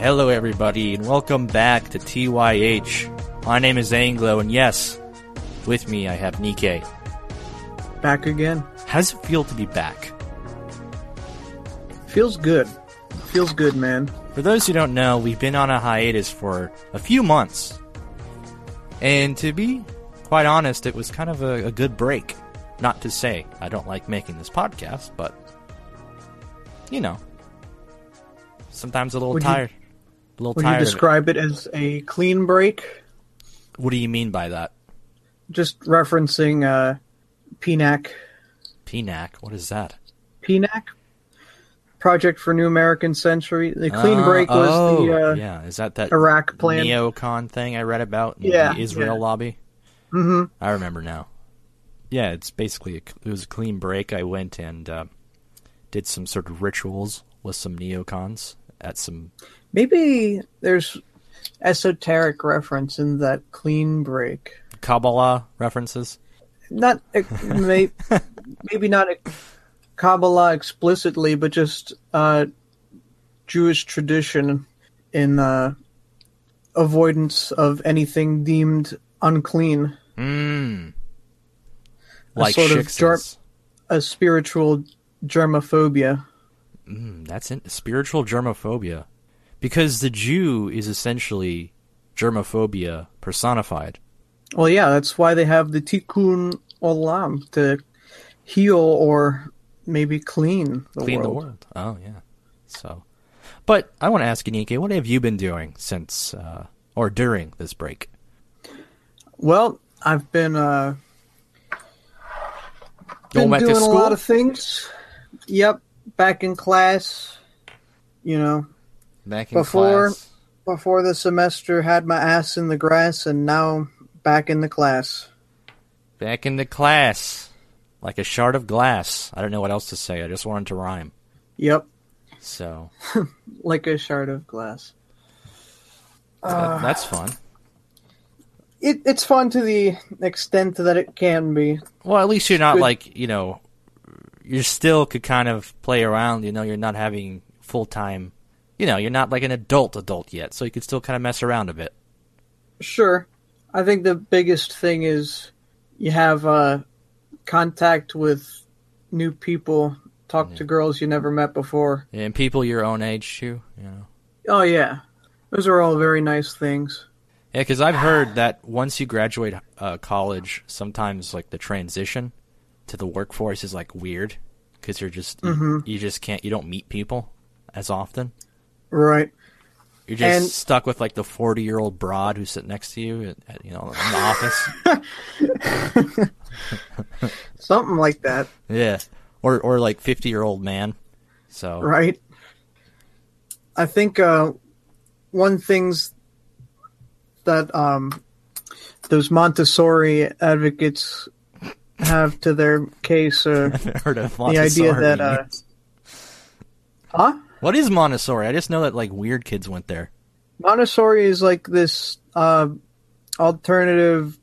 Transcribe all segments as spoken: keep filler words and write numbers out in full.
Hello everybody, and welcome back to T Y H. My name is Anglo, and yes, with me I have Nikkei. Back again. How does it feel to be back? Feels good. Feels good, man. For those who don't know, we've been on a hiatus for a few months. And to be quite honest, it was kind of a, a good break. Not to say I don't like making this podcast, but, you know, sometimes a little would tired. You, a little would tired you describe it. it as a clean break? What do you mean by that? Just referencing uh, P N A C. P N A C? What is that? P N A C? Project for New American Century. The clean uh, break was oh, the uh, yeah. Is that that Iraq plan? neocon thing I read about in yeah, the Israel yeah. lobby? Mm-hmm. I remember now. Yeah, it's basically, a, it was a clean break. I went and uh, did some sort of rituals with some neocons at some... Maybe there's esoteric reference in that clean break. Kabbalah references? Not, may, maybe not Kabbalah explicitly, but just uh, Jewish tradition in uh, avoidance of anything deemed unclean. Mm. A Like sort of shiksas. ger- a spiritual germophobia. Mm, that's in, spiritual germophobia. Because the Jew is essentially germophobia personified. Well, yeah, that's why they have the Tikkun Olam, to heal or maybe clean the Clean world. the world. Oh, yeah. So, but I want to ask you, Nikkei, what have you been doing since, uh, or during this break? Well, I've been, uh, Going been back to doing a school? lot of things. Yep, back in class, you know. Back in Before, class. before the semester had my ass in the grass, and now back in the class. Back in the class. Like a shard of glass. I don't know what else to say. I just wanted to rhyme. Yep, So, like a shard of glass. that, that's fun. It, it's fun to the extent that it can be. Well, at least you're not Good. like, you know, you still could kind of play around, you know, you're not having full-time, you know, you're not like an adult adult yet, so you could still kind of mess around a bit. Sure. I think the biggest thing is you have uh, contact with new people, talk Yeah. to girls you never met before. And people your own age, too, you know. Oh, yeah. Those are all very nice things. Yeah, because I've heard that once you graduate uh, college, sometimes like the transition to the workforce is like weird because you're just Mm-hmm. you, you just can't you don't meet people as often. Right. You're just And- stuck with like the forty year old broad who's sitting next to you, at, at, you know, in the office. Something like that. Yeah, or or like fifty year old man. So Right. I think uh, one things that um, those Montessori advocates have to their case are I've heard of the Montessori. idea that... Uh, huh? What is Montessori? I just know that like weird kids went there. Montessori is like this uh, alternative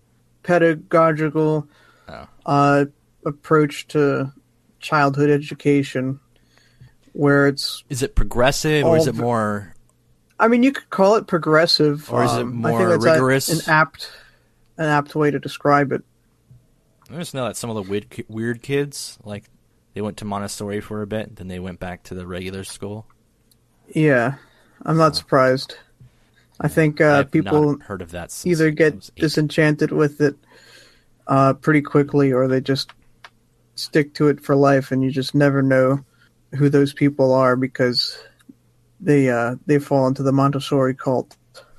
pedagogical Oh. uh, approach to childhood education, where it's, Is it progressive or is All it the- more? I mean, you could call it progressive, Or is it um, I more think that's rigorous? A, an apt, an apt way to describe it. I just know that some of the weird, ki- weird kids, like, they went to Montessori for a bit, then they went back to the regular school. Yeah, I'm not surprised. I think uh, I've people not heard of that since either I get was eight. disenchanted with it uh, pretty quickly, or they just stick to it for life, and you just never know who those people are because they uh, they fall into the Montessori cult.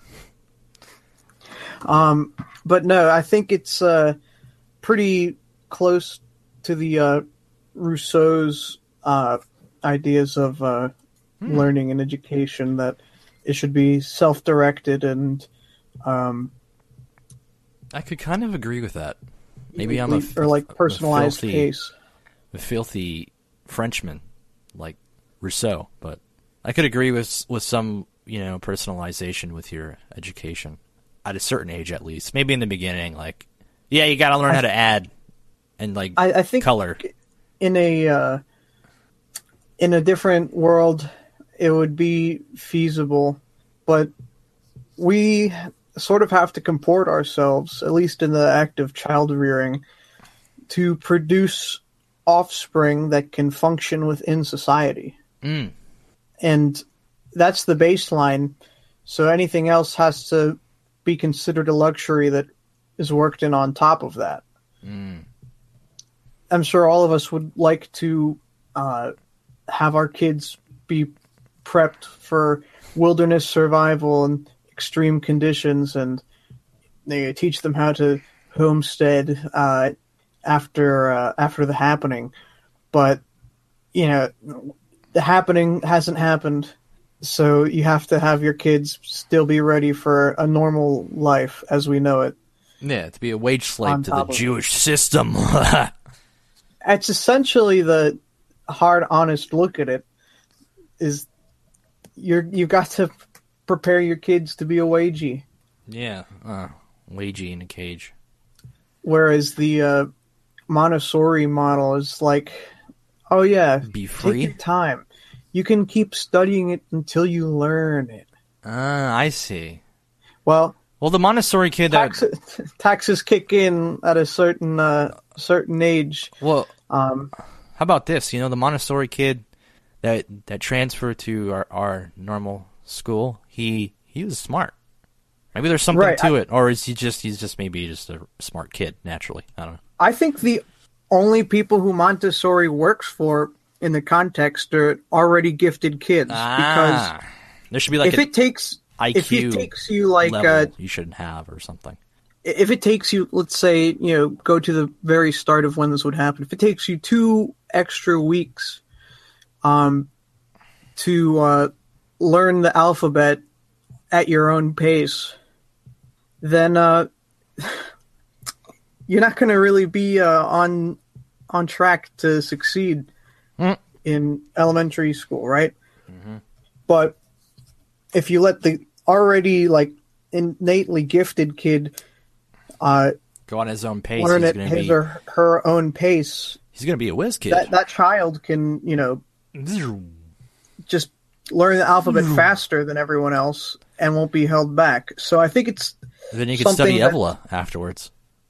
Um, but no, I think it's uh, pretty close to the uh, Rousseau's uh, ideas of uh, Hmm. learning and education, that it should be self-directed and um, I could kind of agree with that. Maybe I'm a f- or like a personalized filthy, case. a filthy Frenchman, like Rousseau, but I could agree with with some, you know, personalization with your education at a certain age, at least. Maybe in the beginning, like, yeah, you got to learn I- how to add and like I, I think color. in a uh, in a different world, it would be feasible, but we sort of have to comport ourselves, at least in the act of child rearing, to produce offspring that can function within society. Mm. And that's the baseline. So anything else has to be considered a luxury that is worked in on top of that. Mm. I'm sure all of us would like to uh, have our kids be prepped for wilderness survival and extreme conditions, and they teach them how to homestead uh, after uh, after the happening. But you know, the happening hasn't happened, so you have to have your kids still be ready for a normal life as we know it. Yeah, to be a wage slave On to the top of Jewish system. It's essentially the hard, honest look at it. Is you're you've got to prepare your kids to be a wagey. Yeah, uh, wagey in a cage. Whereas the uh, Montessori model is like, oh yeah, Be free? take your time. You can keep studying it until you learn it. Ah, I see. Well, Well, the Montessori kid that... tax, taxes kick in at a certain uh, certain age. Well, Um, how about this? You know, the Montessori kid that that transferred to our, our normal school, he he was smart. Maybe there's something Right, to I- it, or is he just he's just maybe just a smart kid naturally? I don't know. I think the only people who Montessori works for in the context are already gifted kids. Ah, there should be like Because if an it takes I if Q it takes you like level uh, you shouldn't have or something. if it takes you, let's say, you know, go to the very start of when this would happen. If it takes you two extra weeks, um, to uh, learn the alphabet at your own pace, then uh, you're not going to really be uh, on on track to succeed Mm. in elementary school, right? Mm-hmm. But if you let the already like innately gifted kid uh, Go on his own pace. learn He's at gonna his be or her own pace, he's gonna be a whiz kid. that that child can, you know, just learn the alphabet faster than everyone else and won't be held back. So I think it's Then you can something study that- Evola afterwards,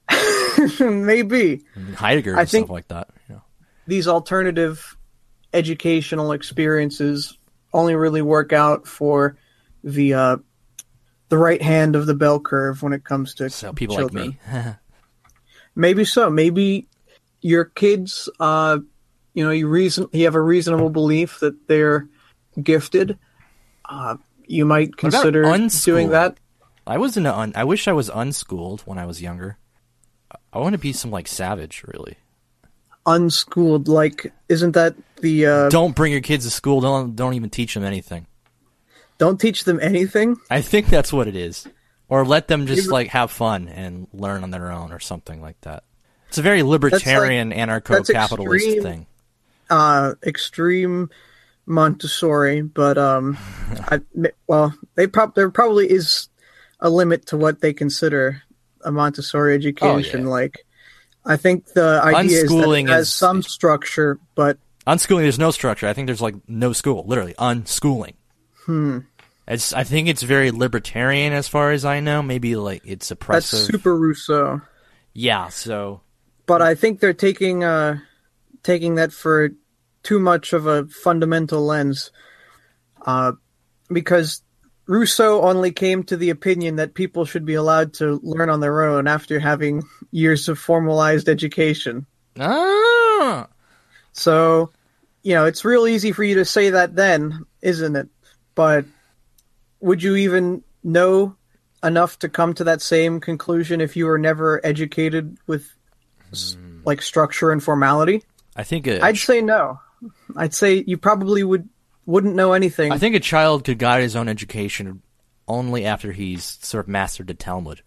maybe and Heidegger I and think- stuff like that. You know. these alternative educational experiences only really work out for the uh, the right hand of the bell curve when it comes to So people children. like me. Maybe so. Maybe your kids, uh, you know, you reason you have a reasonable belief that they're gifted. Uh, you might about consider unschooled? doing that. I was in a un- I wish I was unschooled when I was younger. I want to be some like savage, really. Unschooled, like, isn't that the? Uh, don't, Don't bring your kids to school. Don't don't even teach them anything. don't teach them anything. I think that's what it is. Or let them just You- like have fun and learn on their own or something like that. It's a very libertarian, anarcho-capitalist extreme. thing. Uh, extreme Montessori, but um, I, well, they prob- there probably is a limit to what they consider a Montessori education. Oh, yeah. Like, I think the idea is that Unschooling it has is- some structure, but Unschooling, there's no structure. I think there's like no school. Literally, unschooling. Hmm. It's. I think it's very libertarian as far as I know. Maybe like it's that's oppressive. super Rousseau. Yeah. So But I think they're taking uh, taking that for too much of a fundamental lens, uh, because Rousseau only came to the opinion that people should be allowed to learn on their own after having years of formalized education. ah, So, you know, it's real easy for you to say that then, isn't it? But would you even know enough to come to that same conclusion if you were never educated with s like structure and formality? I think a, I'd say no. I'd say you probably would wouldn't know anything. I think a child could guide his own education only after he's sort of mastered the Talmud.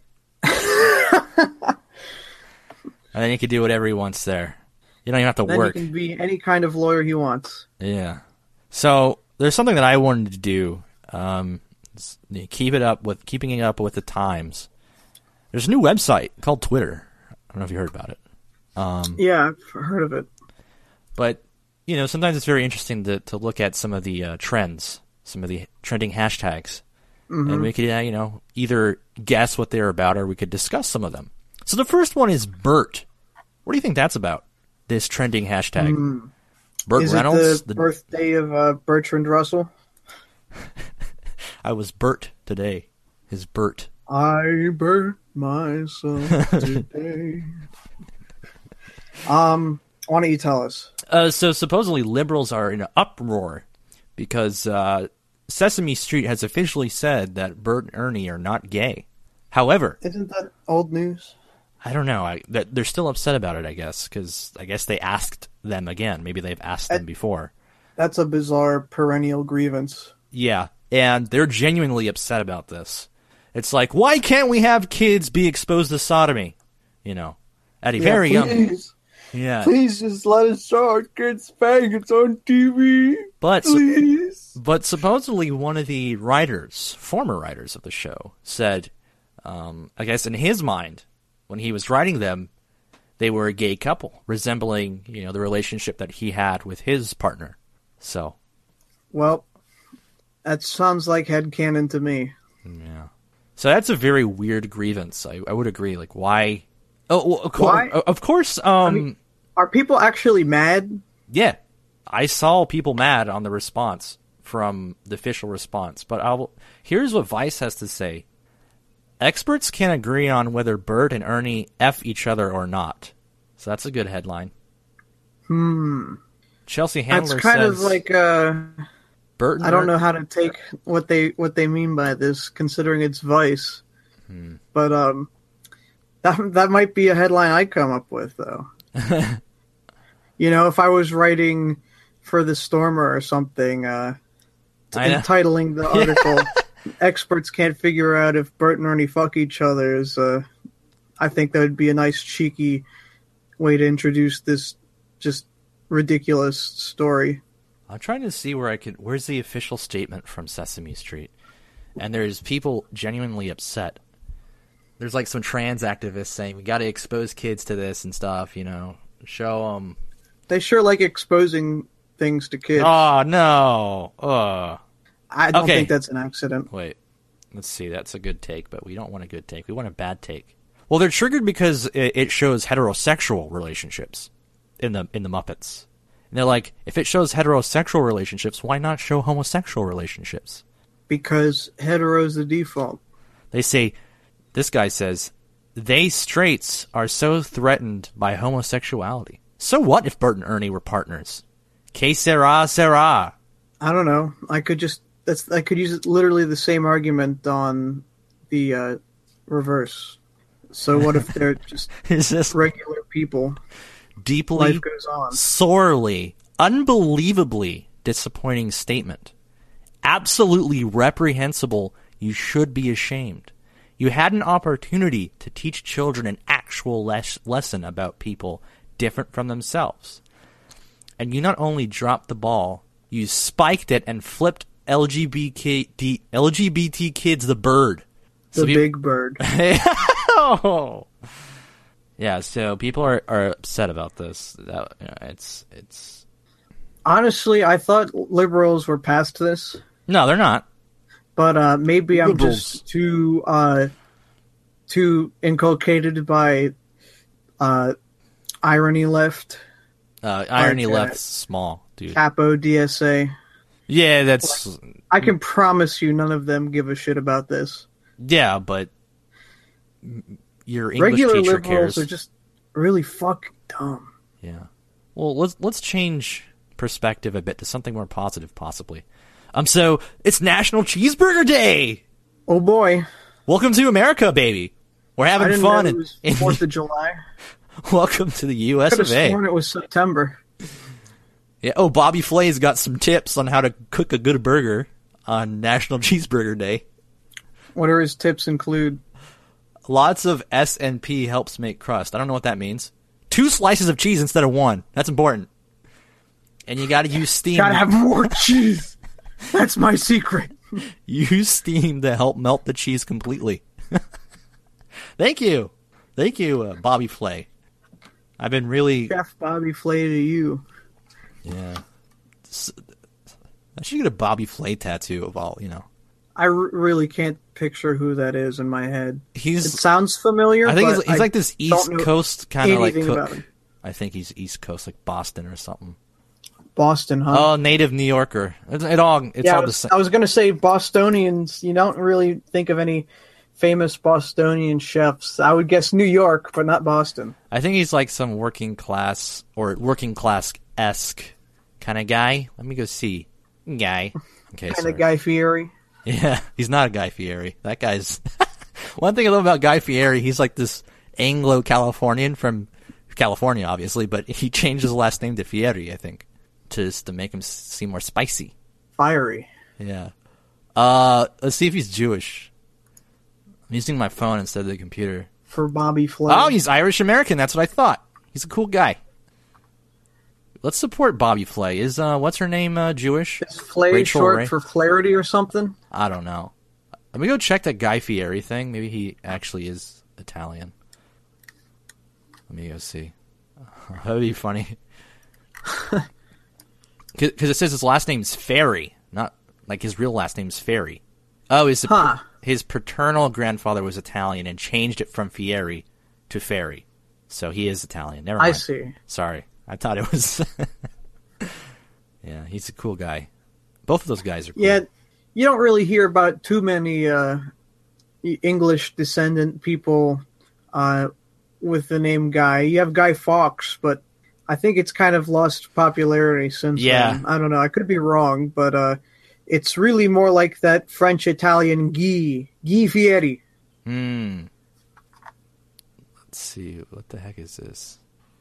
And then he could do whatever he wants there. You don't even have to then work. he can be any kind of lawyer he wants. Yeah. So there's something that I wanted to do. Um, s- keep it up with keeping it up with the times. There's a new website called Twitter. I don't know if you heard about it. Um, Yeah, I've heard of it. but you know, sometimes it's very interesting to to look at some of the uh, trends some of the trending hashtags. Mm-hmm. And we could, uh, you know, either guess what they're about or we could discuss some of them. So the first one is Bert. What do you think that's about, this trending hashtag? Mm. Burt Is Reynolds? it the, the birthday of uh, Bertrand Russell? I was Bert today. His Bert. I burnt myself today. um, why don't you tell us? Uh, so supposedly liberals are in an uproar because uh, Sesame Street has officially said that Bert and Ernie are not gay. However, Isn't that old news? I don't know. I, that they're still upset about it, I guess, because I guess they asked them again. Maybe they've asked them before. That's a bizarre perennial grievance. Yeah, and they're genuinely upset about this. It's like, why can't we have kids be exposed to sodomy? You know, at a Yeah, very young... please. Yeah. Please just let us show our kids faggots on T V. But, Please. but supposedly one of the writers, former writers of the show, said, um, I guess in his mind, when he was writing them, they were a gay couple, resembling, you know, the relationship that he had with his partner. So, Well, that sounds like headcanon to me. yeah. So that's a very weird grievance. I, I would agree. Like, why? Oh, well, of, cour- Why? of course. Um, I mean, are people actually mad? yeah, I saw people mad on the response from the official response. But I'll here's what Vice has to say. Experts can't agree on whether Bert and Ernie F each other or not. So that's a good headline. Hmm. Chelsea Handler That's kind says, of like uh Bert and I don't Er- know how to take what they what they mean by this, considering it's Vice. Hmm. But um, that that might be a headline I come up with, though. You know, if I was writing for the Stormer or something, uh, I know. entitling the article, "Experts can't figure out if Bert and Ernie fuck each other," is uh, I think that would be a nice cheeky way to introduce this just ridiculous story. I'm trying to see where I could. Where's the official statement from Sesame Street? And there's people genuinely upset. There's like some trans activists saying we got to expose kids to this and stuff. You know, show them. They sure like exposing things to kids. Oh no! Uh. I don't okay. think that's an accident. Wait, let's see. That's a good take, but we don't want a good take. We want a bad take. Well, they're triggered because it, it shows heterosexual relationships in the in the Muppets. And they're like, if it shows heterosexual relationships, why not show homosexual relationships? Because hetero's the default. They say, this guy says, they straights are so threatened by homosexuality. So what if Bert and Ernie were partners? Que sera, sera. I don't know. I could just that's I could use literally the same argument on the uh, reverse. So what if they're just Is this regular people? deeply, Life goes on. sorely, unbelievably disappointing statement? Absolutely reprehensible. You should be ashamed. You had an opportunity to teach children an actual les- lesson about people different from themselves. And you not only dropped the ball, you spiked it and flipped L G B T, L G B T kids the bird. The So peop- big bird. oh. Yeah, so people are, are upset about this. That, you know, it's it's Honestly, I thought liberals were past this, no, they're not. but uh, maybe I'm Liberals. just too uh, too inculcated by uh, irony left. Uh, irony Like, uh, left's small, dude. Capo D S A. Yeah, that's I can promise you none of them give a shit about this. yeah, but your English Regular teacher liberals cares. are just really fucking dumb. Yeah. Well, let's let's change perspective a bit to something more positive, possibly. Um, so it's National Cheeseburger Day. Oh boy. Welcome to America, baby. We're I having didn't fun. know it and- was and- fourth of July. welcome to the U S Could have of A. sworn it was September. Yeah. Oh, Bobby Flay's got some tips on how to cook a good burger on National Cheeseburger Day. What are his tips include? Lots of S and P helps make crust. I don't know what that means. Two slices of cheese instead of one. That's important. And you got to use steam. Gotta have more cheese. That's my secret. Use steam to help melt the cheese completely. Thank you. Thank you, uh, Bobby Flay. I've been really... Chef Bobby Flay to you. Yeah. S- I should get a Bobby Flay tattoo of all, you know. I r- really can't picture who that is in my head. He's. It sounds familiar. I think but he's, he's I like this East Coast kind of like about cook. him. I think he's East Coast, like Boston or something. Boston, huh? Oh, native New Yorker. It, it all. It's yeah, all I the was, same. I was going to say Bostonians. You don't really think of any famous Bostonian chefs. I would guess New York, but not Boston. I think he's like some working class or working class esque kind of guy. Let me go see. Guy. Okay, kind sorry. of Guy Fieri. Yeah, he's not a Guy Fieri. That guy's. One thing I love about Guy Fieri, he's like this Anglo-Californian from California, obviously, but he changed his last name to Fieri, I think, just to make him seem more spicy. Fiery. Yeah. Uh, let's see if he's Jewish. I'm using my phone instead of the computer. For Bobby Flay. Oh, he's Irish American. That's what I thought. He's a cool guy. Let's support Bobby Flay. Is uh, what's her name? Uh, Jewish? Is Flay Rachel short Ray? for Flaherty or something? I don't know. Let me go check that Guy Fieri thing. Maybe he actually is Italian. Let me go see. That would be funny. Because it says his last name is Ferry, not like his real last name is Ferry. Oh, his Huh. his paternal grandfather was Italian and changed it from Fieri to Ferry, so he is Italian. Never mind. I see. Sorry, I thought it was. Yeah, he's a cool guy. Both of those guys are cool. Yeah, you don't really hear about too many uh, English descendant people uh, with the name Guy. You have Guy Fawkes, but I think it's kind of lost popularity since Yeah. then. I don't know. I could be wrong, but uh, it's really more like that French-Italian Guy, Guy Fieri. Hmm. Let's see. What the heck is this?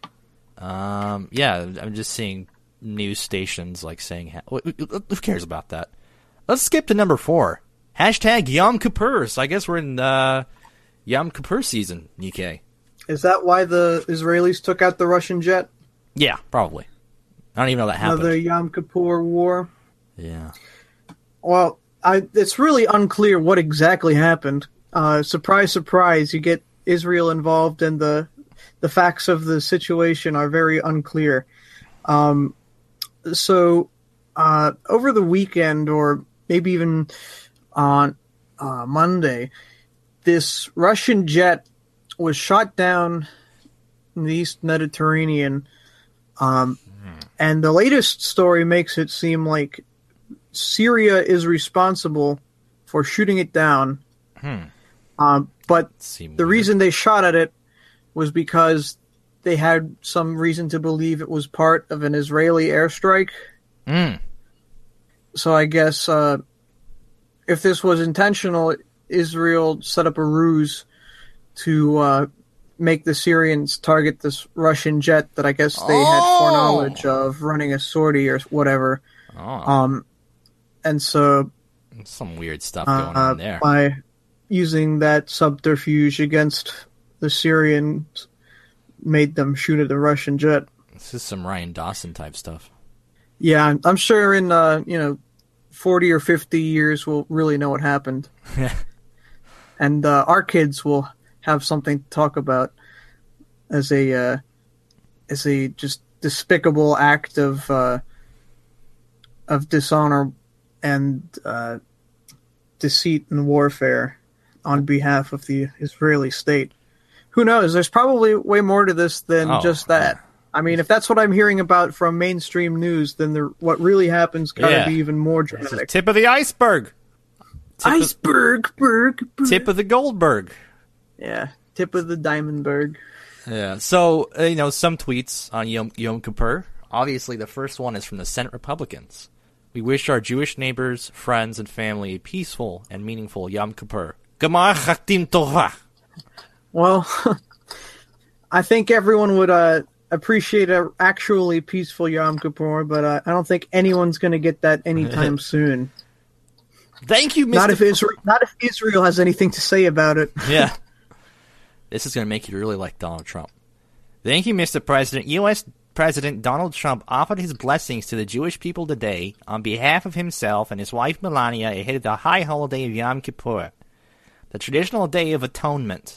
Um. Yeah, I'm just seeing news stations like saying, ha- who cares about that? Let's skip to number four. Hashtag Yom Kippur. So I guess we're in uh, Yom Kippur season, Nikkei. Is that why the Israelis took out the Russian jet? Yeah, probably. I don't even know that happened. Another Yom Kippur war? Yeah. Well, I, it's really unclear what exactly happened. Uh, surprise, surprise, you get Israel involved, and the the facts of the situation are very unclear. Um, so, uh, over the weekend, or maybe even on uh, Monday, this Russian jet was shot down in the East Mediterranean, um, and the latest story makes it seem like Syria is responsible for shooting it down. Hmm. Um, but Seem the weird. reason they shot at it was because they had some reason to believe it was part of an Israeli airstrike. Mm. So I guess uh, if this was intentional, Israel set up a ruse to uh, make the Syrians target this Russian jet that I guess they had Oh. foreknowledge of running a sortie or whatever. Oh, Um, and so some weird stuff going uh, on there. by using that subterfuge against the Syrians, made them shoot at the Russian jet. This is some Ryan Dawson type stuff. Yeah, I'm- I'm sure in uh, you know forty or fifty years we'll really know what happened, and uh, our kids will have something to talk about as a uh, as a just despicable act of uh, of dishonor and uh, deceit and warfare on behalf of the Israeli state. Who knows? There's probably way more to this than Oh, just that. I mean, if that's what I'm hearing about from mainstream news, then the, what really happens got to Yeah. be even more This is dramatic. tip of the iceberg. Tip of, Iceberg, berg, berg. tip of the Goldberg. Yeah, tip of the Diamondberg. Yeah. So, uh, you know, some tweets on Yom, Yom Kippur. Obviously, the first one is from the Senate Republicans. We wish our Jewish neighbors, friends, and family a peaceful and meaningful Yom Kippur. Gemar Chaktim Tova. Well, I think everyone would uh, appreciate a actually peaceful Yom Kippur, but uh, I don't think anyone's going to get that anytime soon. Thank you, Mister Not if Israel, not if Israel has anything to say about it. Yeah. This is going to make you really like Donald Trump. Thank you, Mister President. U S President Donald Trump offered his blessings to the Jewish people today on behalf of himself and his wife Melania ahead of the high holiday of Yom Kippur, the traditional day of atonement.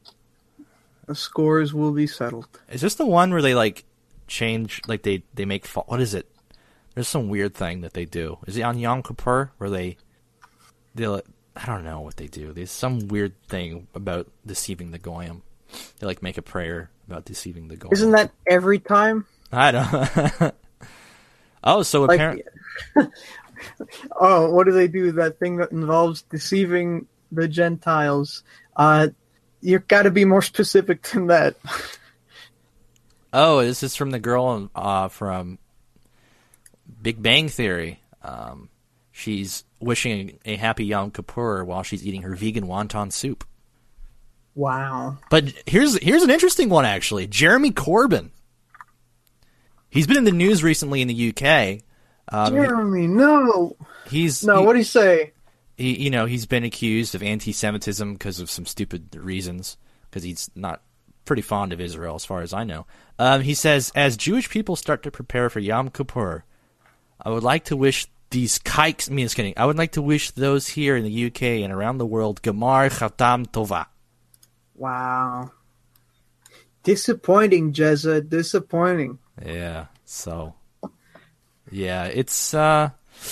The scores will be settled. Is this the one where they, like, change, like, they, they make, fa- what is it? There's some weird thing that they do. Is it on Yom Kippur where they they I don't know what they do. There's some weird thing about deceiving the goyim. They like make a prayer about deceiving the goyim. Isn't that every time? I don't. Oh, so Like, apparently, oh, what do they do? That thing that involves deceiving the Gentiles. Uh, you've got to be more specific than that. oh, this is from the girl uh, from Big Bang Theory. Um, she's wishing a happy Yom Kippur while she's eating her vegan wonton soup. Wow. But here's here's an interesting one, actually. Jeremy Corbyn. He's been in the news recently in the U K. Um, Jeremy, no. He's No, he, what do you say? He, you know, he's been accused of anti-Semitism because of some stupid reasons, because he's not pretty fond of Israel, as far as I know. Um, he says, as Jewish people start to prepare for Yom Kippur, I would like to wish these kikes, I mean, just kidding, I would like to wish those here in the U K and around the world, Gemar Chatam Tova. Wow. Disappointing, Jezza, disappointing. Yeah, so, yeah, it's, uh,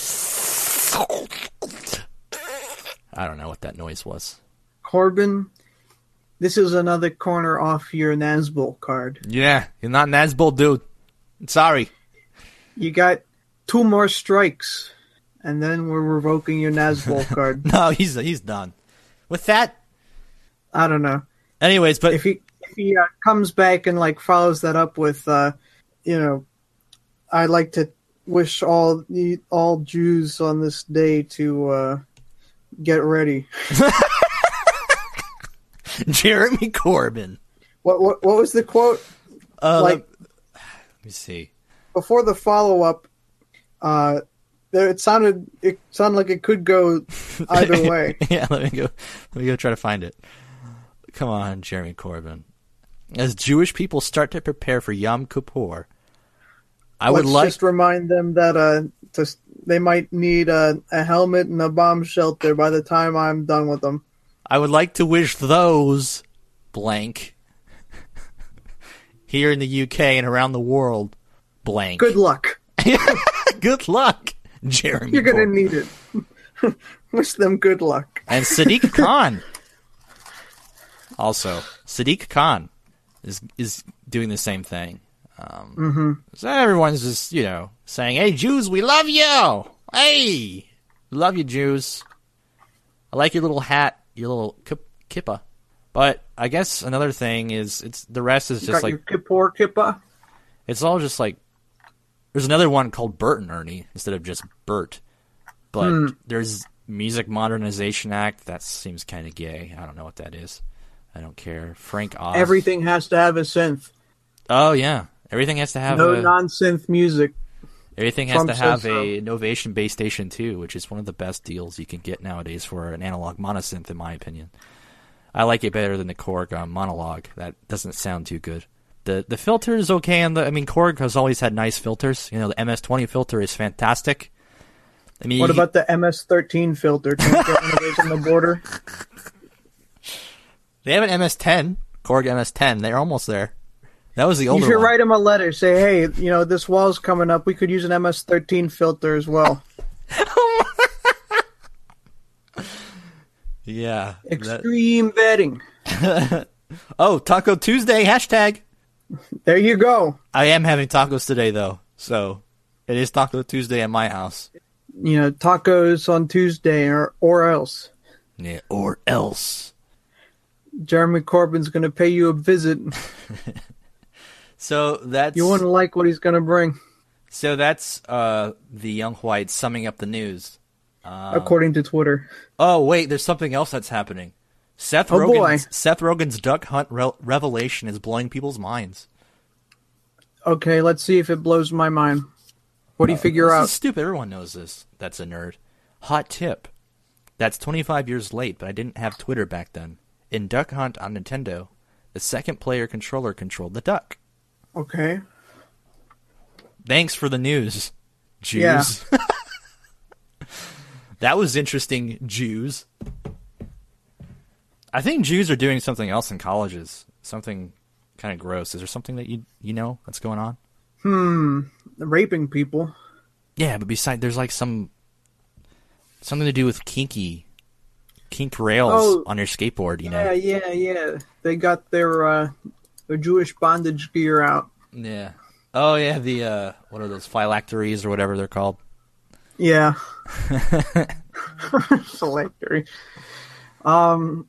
I don't know what that noise was. Corbyn, this is another corner off your Nazgul card. Yeah, you're not Nazgul, dude. Sorry. You got two more strikes, and then we're revoking your Nazgul card. No, he's he's done. With that, I don't know. anyways, but If he if he uh, comes back and like follows that up with, uh, you know, I'd like to wish all the all Jews on this day to uh, get ready. Jeremy Corbyn. What what what was the quote? Uh, Like- let me see. Before the follow up, uh, there it sounded it sounded like it could go either way. Yeah, let me go. Let me go try to find it. Come on, Jeremy Corbyn. As Jewish people start to prepare for Yom Kippur, I Let's would like. just remind them that uh, to, they might need a, a helmet and a bomb shelter by the time I'm done with them. I would like to wish those blank here in the U K and around the world blank. Good luck. Good luck, Jeremy. You're gonna Corbyn. need it. Wish them good luck. And Sadiq Khan. Also, Sadiq Khan is is doing the same thing. Um, Mm-hmm. So everyone's just, you know, saying, hey, Jews, we love you. Hey, we love you, Jews. I like your little hat, your little kip- kippah. But I guess another thing is, it's the rest is just Got like, your Kippur Kippa. it's all just like, there's another one called Bert and Ernie instead of just Bert. But Hmm. there's Music Modernization Act. That seems kind of gay. I don't know what that is. I don't care. Frank Oz. Everything has to have a synth. Oh, yeah. Everything has to have No a... non-synth music. Everything has Trump to have says so. a Novation Base Station two, which is one of the best deals you can get nowadays for an analog monosynth, in my opinion. I like it better than the Korg um, monologue. That doesn't sound too good. The the filter is okay, and the I mean Korg has always had nice filters. You know, the M S twenty filter is fantastic. I mean, What you- about the M S thirteen filter? Can't get one of those on the border. they have an M S ten, Korg M S ten. They're almost there. That was the older You should one. write him a letter. Say, hey, you know, this wall's coming up. We could use an M S thirteen filter as well. Yeah. that- Extreme vetting. Oh, Taco Tuesday hashtag. There you go. I am having tacos today, though, so it is Taco Tuesday at my house. You know, tacos on Tuesday or or else. Yeah, or else. Jeremy Corbyn's going to pay you a visit. So that's You wouldn't like what he's going to bring, so that's uh, the Young Whites summing up the news. Uh, according to Twitter. oh wait, there's something else that's happening. Seth Oh, boy. Rogen's Seth Rogen's duck hunt re- revelation is blowing people's minds. Okay, let's see if it blows my mind. What do you figure This out? is stupid. Everyone knows this. That's a nerd. Hot tip. That's twenty-five years late, but I didn't have Twitter back then. In Duck Hunt on Nintendo, the second player controller controlled the duck. Okay. Thanks for the news, Jews. Yeah. That was interesting, Jews. I think Jews are doing something else in colleges. Something kind of gross. Is there something that you you know that's going on? Hmm. Raping people. Yeah, but besides, there's like some something to do with kinky, kink rails Oh, on your skateboard. You yeah, know. yeah, yeah. They got their uh, their Jewish bondage gear out. Yeah. Oh yeah, the uh, what are those phylacteries or whatever they're called? Yeah. Phylactery. Um.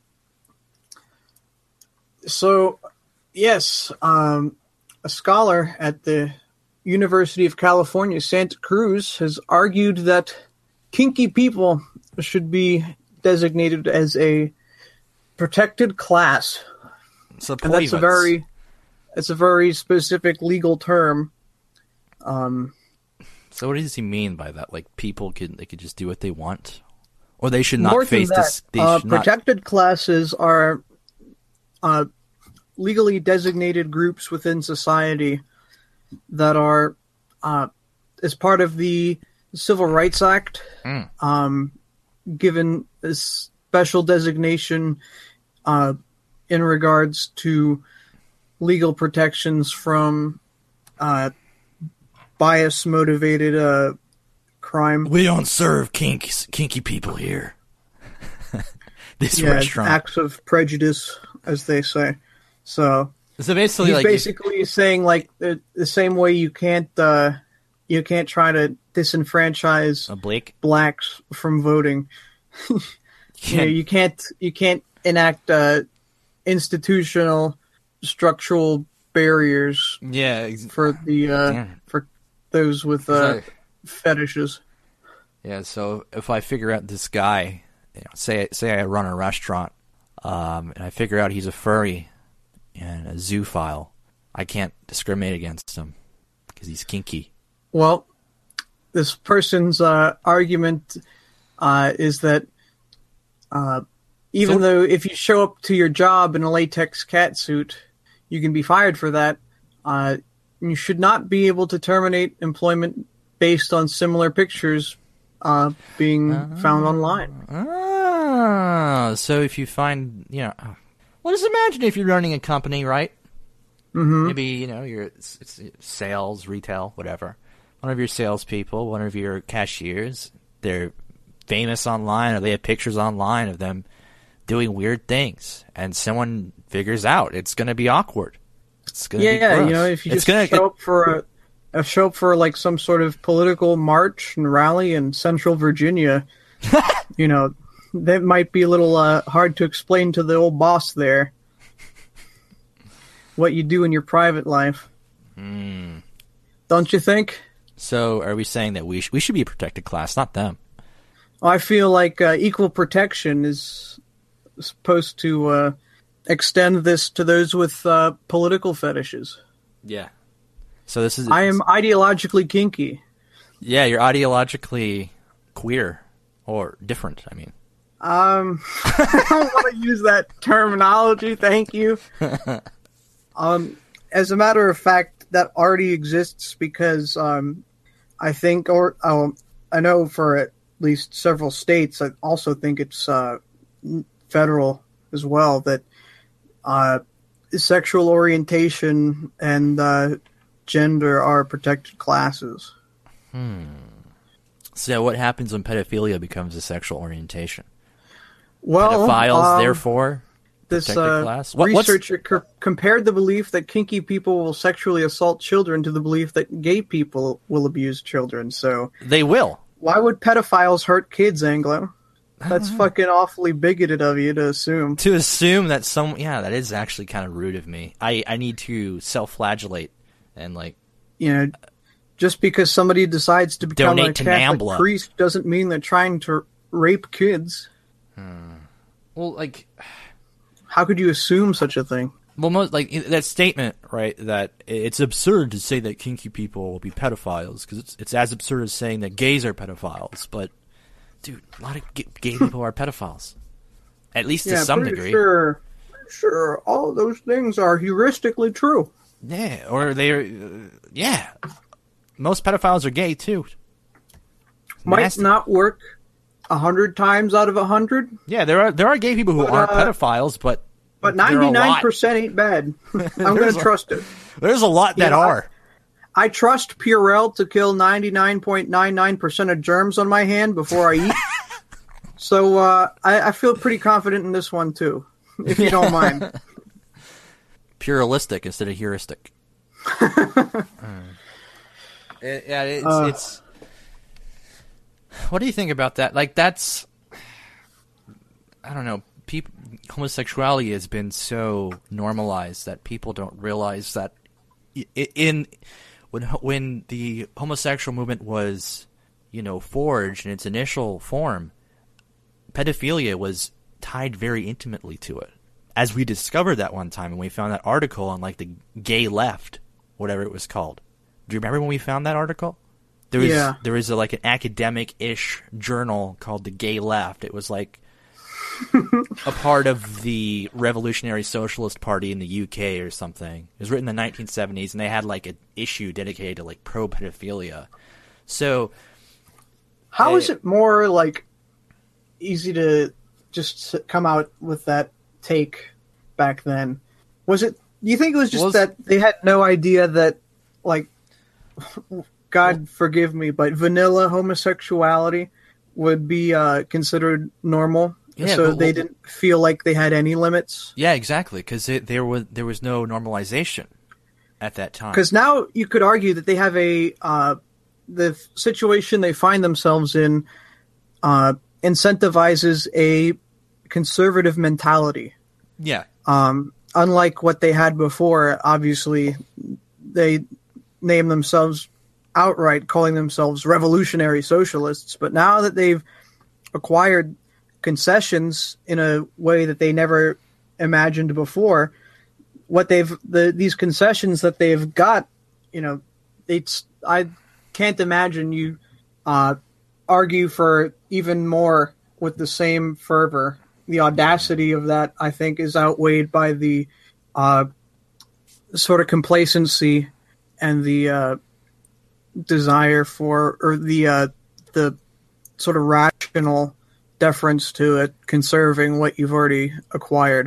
So, yes, um, a scholar at the University of California, Santa Cruz, has argued that kinky people should be designated as a protected class. So And that's a very, it's a very specific legal term. Um, So what does he mean by that? Like people could they could just do what they want, or they should not more face than that, this. They uh, should not. protected classes are uh, legally designated groups within society that are, uh, as part of the Civil Rights Act, Mm. um, given a special designation uh, in regards to legal protections from uh, bias-motivated uh, crime. We don't serve kinky kinky people here. This Yeah, restaurant. acts of prejudice, as they say. So so basically, he's like if- basically saying, like, the, the same way you can't uh, you can't try to disenfranchise a Blake. blacks from voting. You know, Can't- you can't you can't enact uh, institutional structural barriers yeah. Ex- for the uh, Damn. for those with uh, Exactly. fetishes. Yeah, so if I figure out this guy, you know, say say I run a restaurant, um, and I figure out he's a furry and a zoophile, I can't discriminate against him because he's kinky. Well, this person's uh, argument uh, is that uh, even So- though if you show up to your job in a latex cat suit, you can be fired for that. Uh, you should not be able to terminate employment based on similar pictures uh, being found online. Ah, so if you find, you know, well, just imagine if you're running a company, right? Mm-hmm. Maybe, you know, you're it's, it's sales, retail, whatever. One of your salespeople, one of your cashiers, they're famous online, or they have pictures online of them doing weird things, and someone figures out, it's going to be awkward. It's going to be Yeah, gross. you know, if you it's just gonna, show up for a, a show up for like some sort of political march and rally in Central Virginia, you know, that might be a little uh, hard to explain to the old boss there what you do in your private life. Mm. Don't you think? So are we saying that we sh- we should be a protected class, not them? I feel like uh, equal protection is supposed to uh, extend this to those with uh, political fetishes. Yeah. So this is I am ideologically kinky. Yeah, you're ideologically queer or different. I mean, Um, I don't want to use that terminology. Thank you. Um, as a matter of fact, that already exists because um, I think, or um, I know for at least several states, I also think it's uh, federal as well, that uh, sexual orientation and uh, gender are protected classes. so what happens when pedophilia becomes a sexual orientation? Well, Pedophiles, um, therefore, This protected uh, class. What- what's- researcher co- compared the belief that kinky people will sexually assault children to the belief that gay people will abuse children. So They will. why would pedophiles hurt kids, Anglo? That's fucking awfully bigoted of you to assume. To assume that some, yeah, that is actually kind of rude of me. I, I need to self-flagellate and like, You know, just because somebody decides to become Donate a to Catholic NAMBLA. priest doesn't mean they're trying to rape kids. well, like, How could you assume such a thing? well, most, like that statement, right? That it's absurd to say that kinky people will be pedophiles because it's it's as absurd as saying that gays are pedophiles. But, dude, a lot of gay, gay people are pedophiles, at least to some pretty degree. Sure, sure, all of those things are heuristically true. Yeah, or they're, uh, yeah. Most pedophiles are gay too. Might Nasty. not work a hundred times out of a hundred, Yeah, there are there are gay people who But, aren't uh, pedophiles, but but there are a lot. ninety-nine percent ain't bad. I'm going There's to a- trust it. There's a lot that You know, I- are. I trust Purell to kill ninety-nine point nine nine percent of germs on my hand before I eat. So uh, I, I feel pretty confident in this one, too, if you don't mind. Pluralistic instead of heuristic. mm. it, yeah, it's, uh, it's... What do you think about that? Like, that's... I don't know. People, homosexuality has been so normalized that people don't realize that in... When when the homosexual movement was, you know, forged in its initial form, pedophilia was tied very intimately to it. As we discovered that one time when we found that article on, like, the gay left, whatever it was called. Do you remember when we found that article? There was, yeah. There was, a, like, an academic-ish journal called the Gay Left. It was, like, a part of the Revolutionary Socialist Party in the U K or something. It was written in the nineteen seventies, and they had, like, an issue dedicated to, like, pro-pedophilia. So... How it, is it more, like, easy to just come out with that take back then? Was it... Do you think it was just was, that they had no idea that, like, God well, forgive me, but vanilla homosexuality would be uh, considered normal? Yeah, so but, they didn't feel like they had any limits? Yeah, exactly, because there was there was no normalization at that time. Because now you could argue that they have a... Uh, the situation they find themselves in uh, incentivizes a conservative mentality. Yeah. Um, unlike what they had before, obviously, they name themselves outright, calling themselves revolutionary socialists. But now that they've acquired concessions in a way that they never imagined before, what they've the these concessions that they've got, you know, it's I can't imagine you uh, argue for even more with the same fervor. The audacity of that, I think, is outweighed by the uh, sort of complacency and the uh, desire for, or the uh, the sort of rational deference to it, conserving what you've already acquired.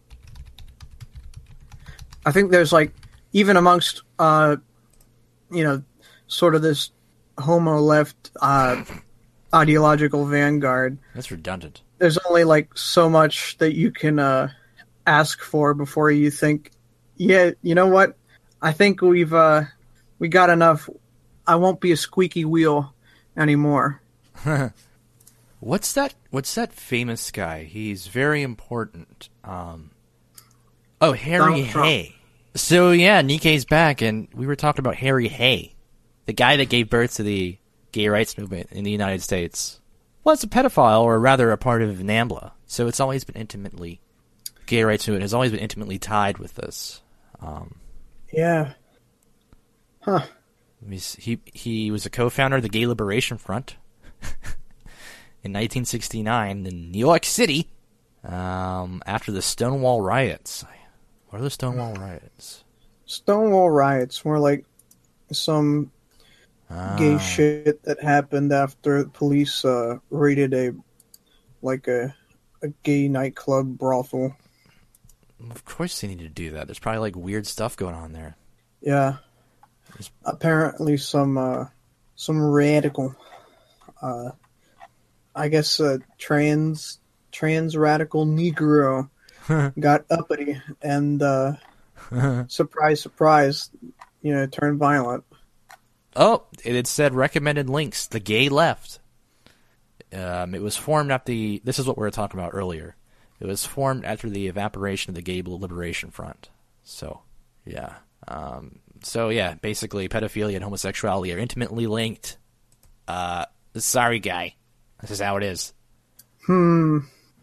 I think there's like, even amongst, uh, you know, sort of this homo left uh, ideological vanguard. That's redundant. There's only like so much that you can uh, ask for before you think, yeah, you know what? I think we've uh, we got enough. I won't be a squeaky wheel anymore. What's that? What's that famous guy? He's very important. Um, oh, Harry Hay. So yeah, Nikkei's back, and we were talking about Harry Hay, the guy that gave birth to the gay rights movement in the United States. Well, it's a pedophile, or rather a part of NAMBLA. So it's always been intimately, gay rights movement has always been intimately tied with this. Um, yeah. Huh. He he was a co-founder of the Gay Liberation Front in nineteen sixty-nine in New York City. Um, after the Stonewall riots. What are the Stonewall riots? Stonewall riots were like some ah. gay shit that happened after police uh, raided a like a a gay nightclub brothel. Of course they need to do that. There's probably like weird stuff going on there. Yeah. There's... Apparently some uh, some radical uh, I guess uh, trans trans radical Negro got uppity and uh, surprise, surprise, you know, turned violent. Oh, it had said recommended links. The Gay Left. Um, it was formed at the. This is what we were talking about earlier. It was formed after the evaporation of the Gay Liberation Front. So, yeah. Um, so yeah, basically, pedophilia and homosexuality are intimately linked. Uh, sorry, guy. This is how it is. Hmm.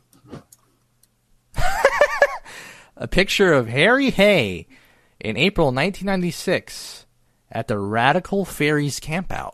A picture of Harry Hay in April nineteen ninety-six at the Radical Fairies campout.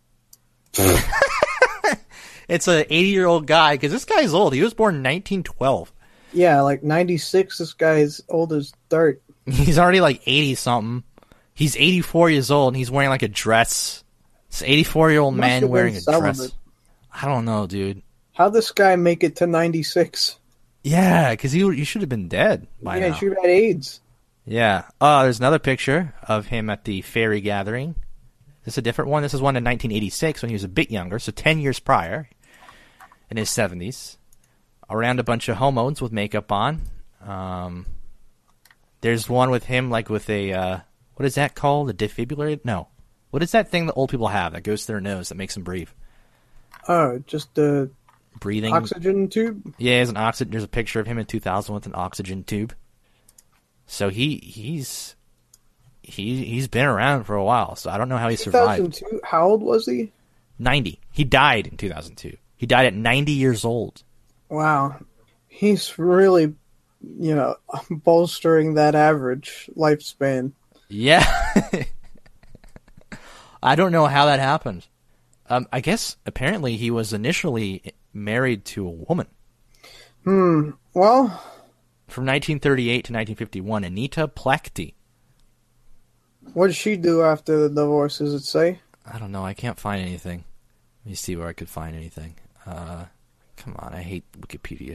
It's an eighty-year-old guy, because this guy's old. He was born in nineteen twelve. Yeah, like ninety-six, this guy's old as dirt. He's already like eighty-something. He's eighty-four years old, and he's wearing like a dress. This eighty-four-year-old man wearing a celibate. dress. I don't know, dude. How'd this guy make it to ninety-six? Yeah, because he, he should have been dead by yeah, now. Yeah, he should have had AIDS. Yeah. Oh, there's another picture of him at the fairy gathering. This is a different one. This is one in nineteen eighty-six when he was a bit younger, so ten years prior, in his seventies. Around a bunch of homos with makeup on. Um, there's one with him, like, with a, uh, what is that called? A defibrillator? No. What is that thing that old people have that goes to their nose that makes them breathe? Oh, just a breathing oxygen tube? Yeah, there's an oxygen. There's a picture of him in two thousand with an oxygen tube. So he he's he he's been around for a while. So I don't know how he survived. two thousand two? How old was he? ninety. He died in two thousand two. He died at ninety years old. Wow. He's really, you know, bolstering that average lifespan. Yeah. I don't know how that happened. Um, I guess apparently he was initially married to a woman. Hmm. Well, from nineteen thirty-eight to nineteen fifty-one, Anita Plechty. What did she do after the divorce, does it say? I don't know. I can't find anything. Let me see where I could find anything. Uh, come on. I hate Wikipedia.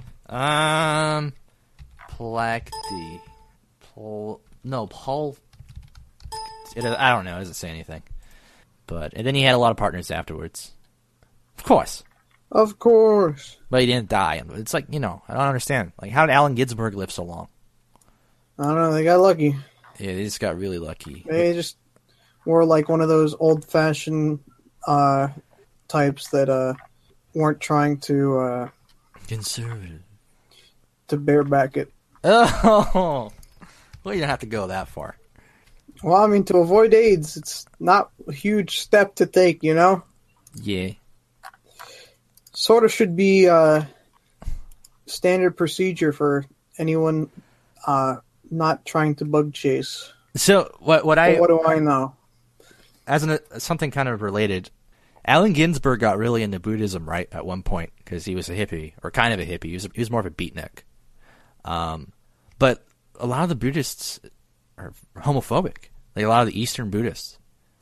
Um, Plechty. Paul. No, Paul. It, I don't know. It doesn't say anything. But and then he had a lot of partners afterwards. Of course. Of course. But he didn't die. It's like, you know, I don't understand. Like, how did Allen Ginsberg live so long? I don't know. They got lucky. Yeah, they just got really lucky. They just were like one of those old-fashioned uh, types that uh, weren't trying to... Uh, Conservative. To bareback it. Oh! Well, you don't have to go that far. Well, I mean, to avoid AIDS, it's not a huge step to take, you know? Yeah. Sort of should be uh, standard procedure for anyone uh, not trying to bug chase. So, what what I... But what do I know? As an, something kind of related, Allen Ginsberg got really into Buddhism, right, at one point, because he was a hippie, or kind of a hippie. He was, a, he was more of a beatnik. Um, but a lot of the Buddhists are homophobic. Like a lot of the Eastern Buddhists.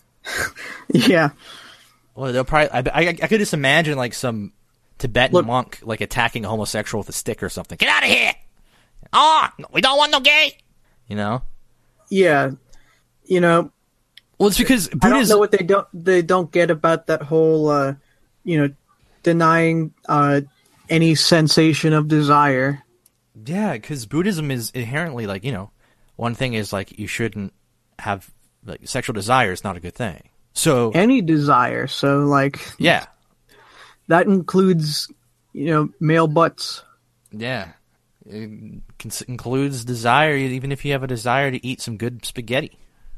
Yeah. Well, they'll probably. I, I, I could just imagine like some Tibetan Look, monk like attacking a homosexual with a stick or something. Get out of here! Oh, we don't want no gay. You know. Yeah. You know. Well, it's because Buddhism... I don't know what they don't they don't get about that whole, uh, you know, denying uh, any sensation of desire. Yeah, because Buddhism is inherently like, you know, one thing is like you shouldn't have like sexual desire is not a good thing. So any desire, so like yeah, that includes, you know, male butts. Yeah, it includes desire, even if you have a desire to eat some good spaghetti.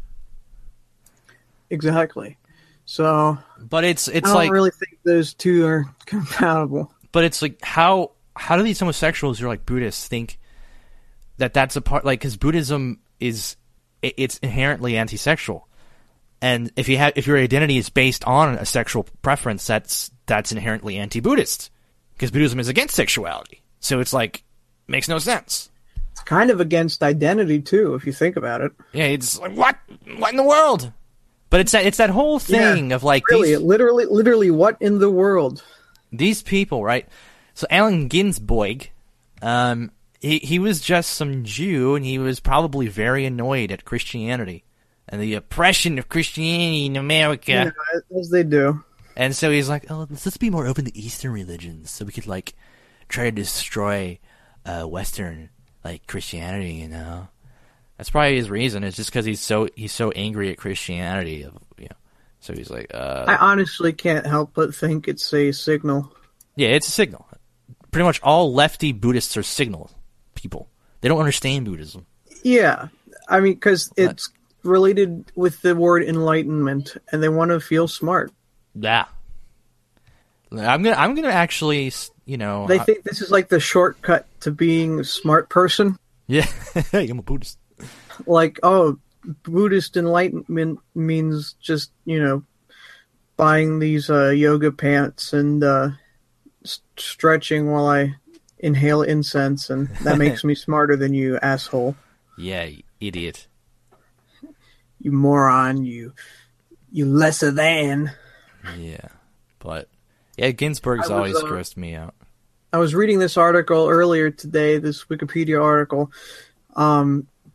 Exactly. So, but it's it's I don't like really think those two are compatible. But it's like how how do these homosexuals who are like Buddhists think that that's a part, like, because Buddhism is it, it's inherently anti-sexual, and if you have if your identity is based on a sexual preference, that's that's inherently anti-Buddhist, because Buddhism is against sexuality. So it's like makes no sense. It's kind of against identity too, if you think about it. Yeah, it's like what what in the world? But it's that it's that whole thing yeah, of like really, these, literally, literally, what in the world? These people, right? So Allen Ginsberg, um, he he was just some Jew, and he was probably very annoyed at Christianity and the oppression of Christianity in America. Yeah, as they do. And so he's like, "Oh, let's, let's be more open to Eastern religions, so we could like try to destroy uh, Western like Christianity." You know, that's probably his reason. It's just because he's so he's so angry at Christianity. You know, so he's like, uh, I honestly can't help but think it's a signal. Yeah, it's a signal. Pretty much all lefty Buddhists are signal people. They don't understand Buddhism. Yeah, I mean, because it's related with the word enlightenment, and they want to feel smart. Yeah, I'm gonna. I'm gonna actually, you know, they think this is like the shortcut to being a smart person. Yeah, I'm a Buddhist. Like, oh, Buddhist enlightenment means just, you know, buying these uh, yoga pants and uh, st- stretching while I inhale incense, and that makes me smarter than you, asshole. Yeah, you idiot. You moron, you you lesser than. Yeah, but yeah, Ginsburg's was, always uh, grossed me out. I was reading this article earlier today, this Wikipedia article, um,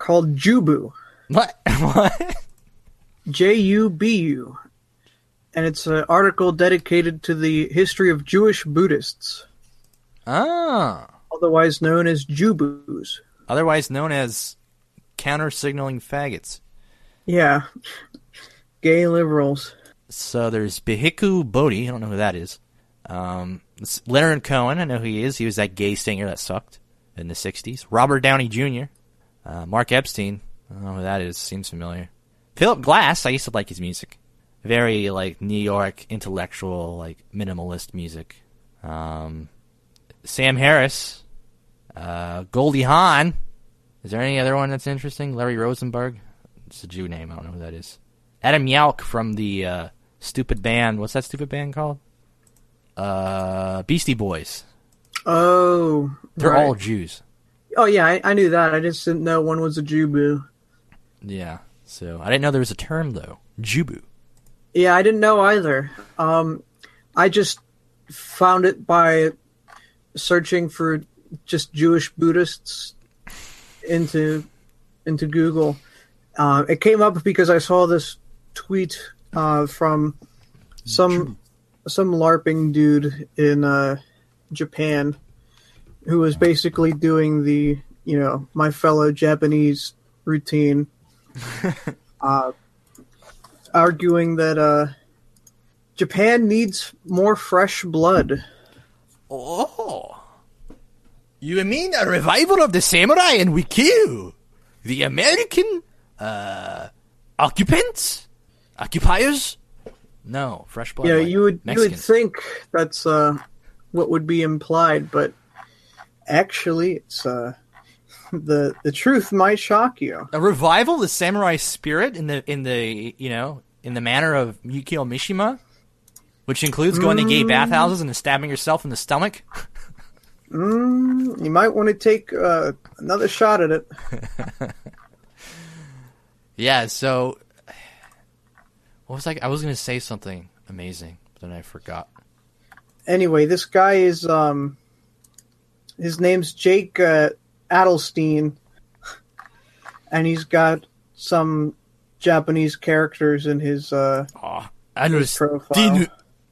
called Jubu. What? What? J U B U. And it's an article dedicated to the history of Jewish Buddhists. Ah. Otherwise known as Jubus. Otherwise known as counter-signaling faggots. Yeah. Gay liberals. So there's Bihiku Bodhi. I don't know who that is. Um, Leonard Cohen. I know who he is. He was that gay singer that sucked in the sixties. Robert Downey Junior Uh, Mark Epstein. I don't know who that is. Seems familiar. Philip Glass. I used to like his music. Very, like, New York, intellectual, like, minimalist music. Um, Sam Harris. Uh, Goldie Hawn. Is there any other one that's interesting? Larry Rosenberg? It's a Jew name. I don't know who that is. Adam Yauch from the uh, stupid band. What's that stupid band called? Uh, Beastie Boys. Oh. They're right. all Jews. Oh, yeah, I, I knew that. I just didn't know one was a Jubu. Yeah. So, I didn't know there was a term, though. Jubu. Yeah, I didn't know either. Um, I just found it by searching for just Jewish Buddhists into into Google. Uh, it came up because I saw this tweet uh, from some some LARPing dude in uh, Japan who was basically doing the, you know, my fellow Japanese routine. uh, arguing that uh, Japan needs more fresh blood. Oh. You mean a revival of the samurai and we kill the American uh, occupants? Occupiers? No, fresh blood. Yeah, like you would Mexicans. you would think that's uh, what would be implied, but actually it's uh, the the truth might shock you. A revival of the samurai spirit in the in the you know in the manner of Yukio Mishima, which includes going mm. to gay bathhouses and stabbing yourself in the stomach. mm, you might want to take uh, another shot at it. Yeah. So, what was I? I was going to say something amazing, but then I forgot. Anyway, this guy is um, his name's Jake uh, Adelstein, and he's got some Japanese characters in his, uh, oh, his profile.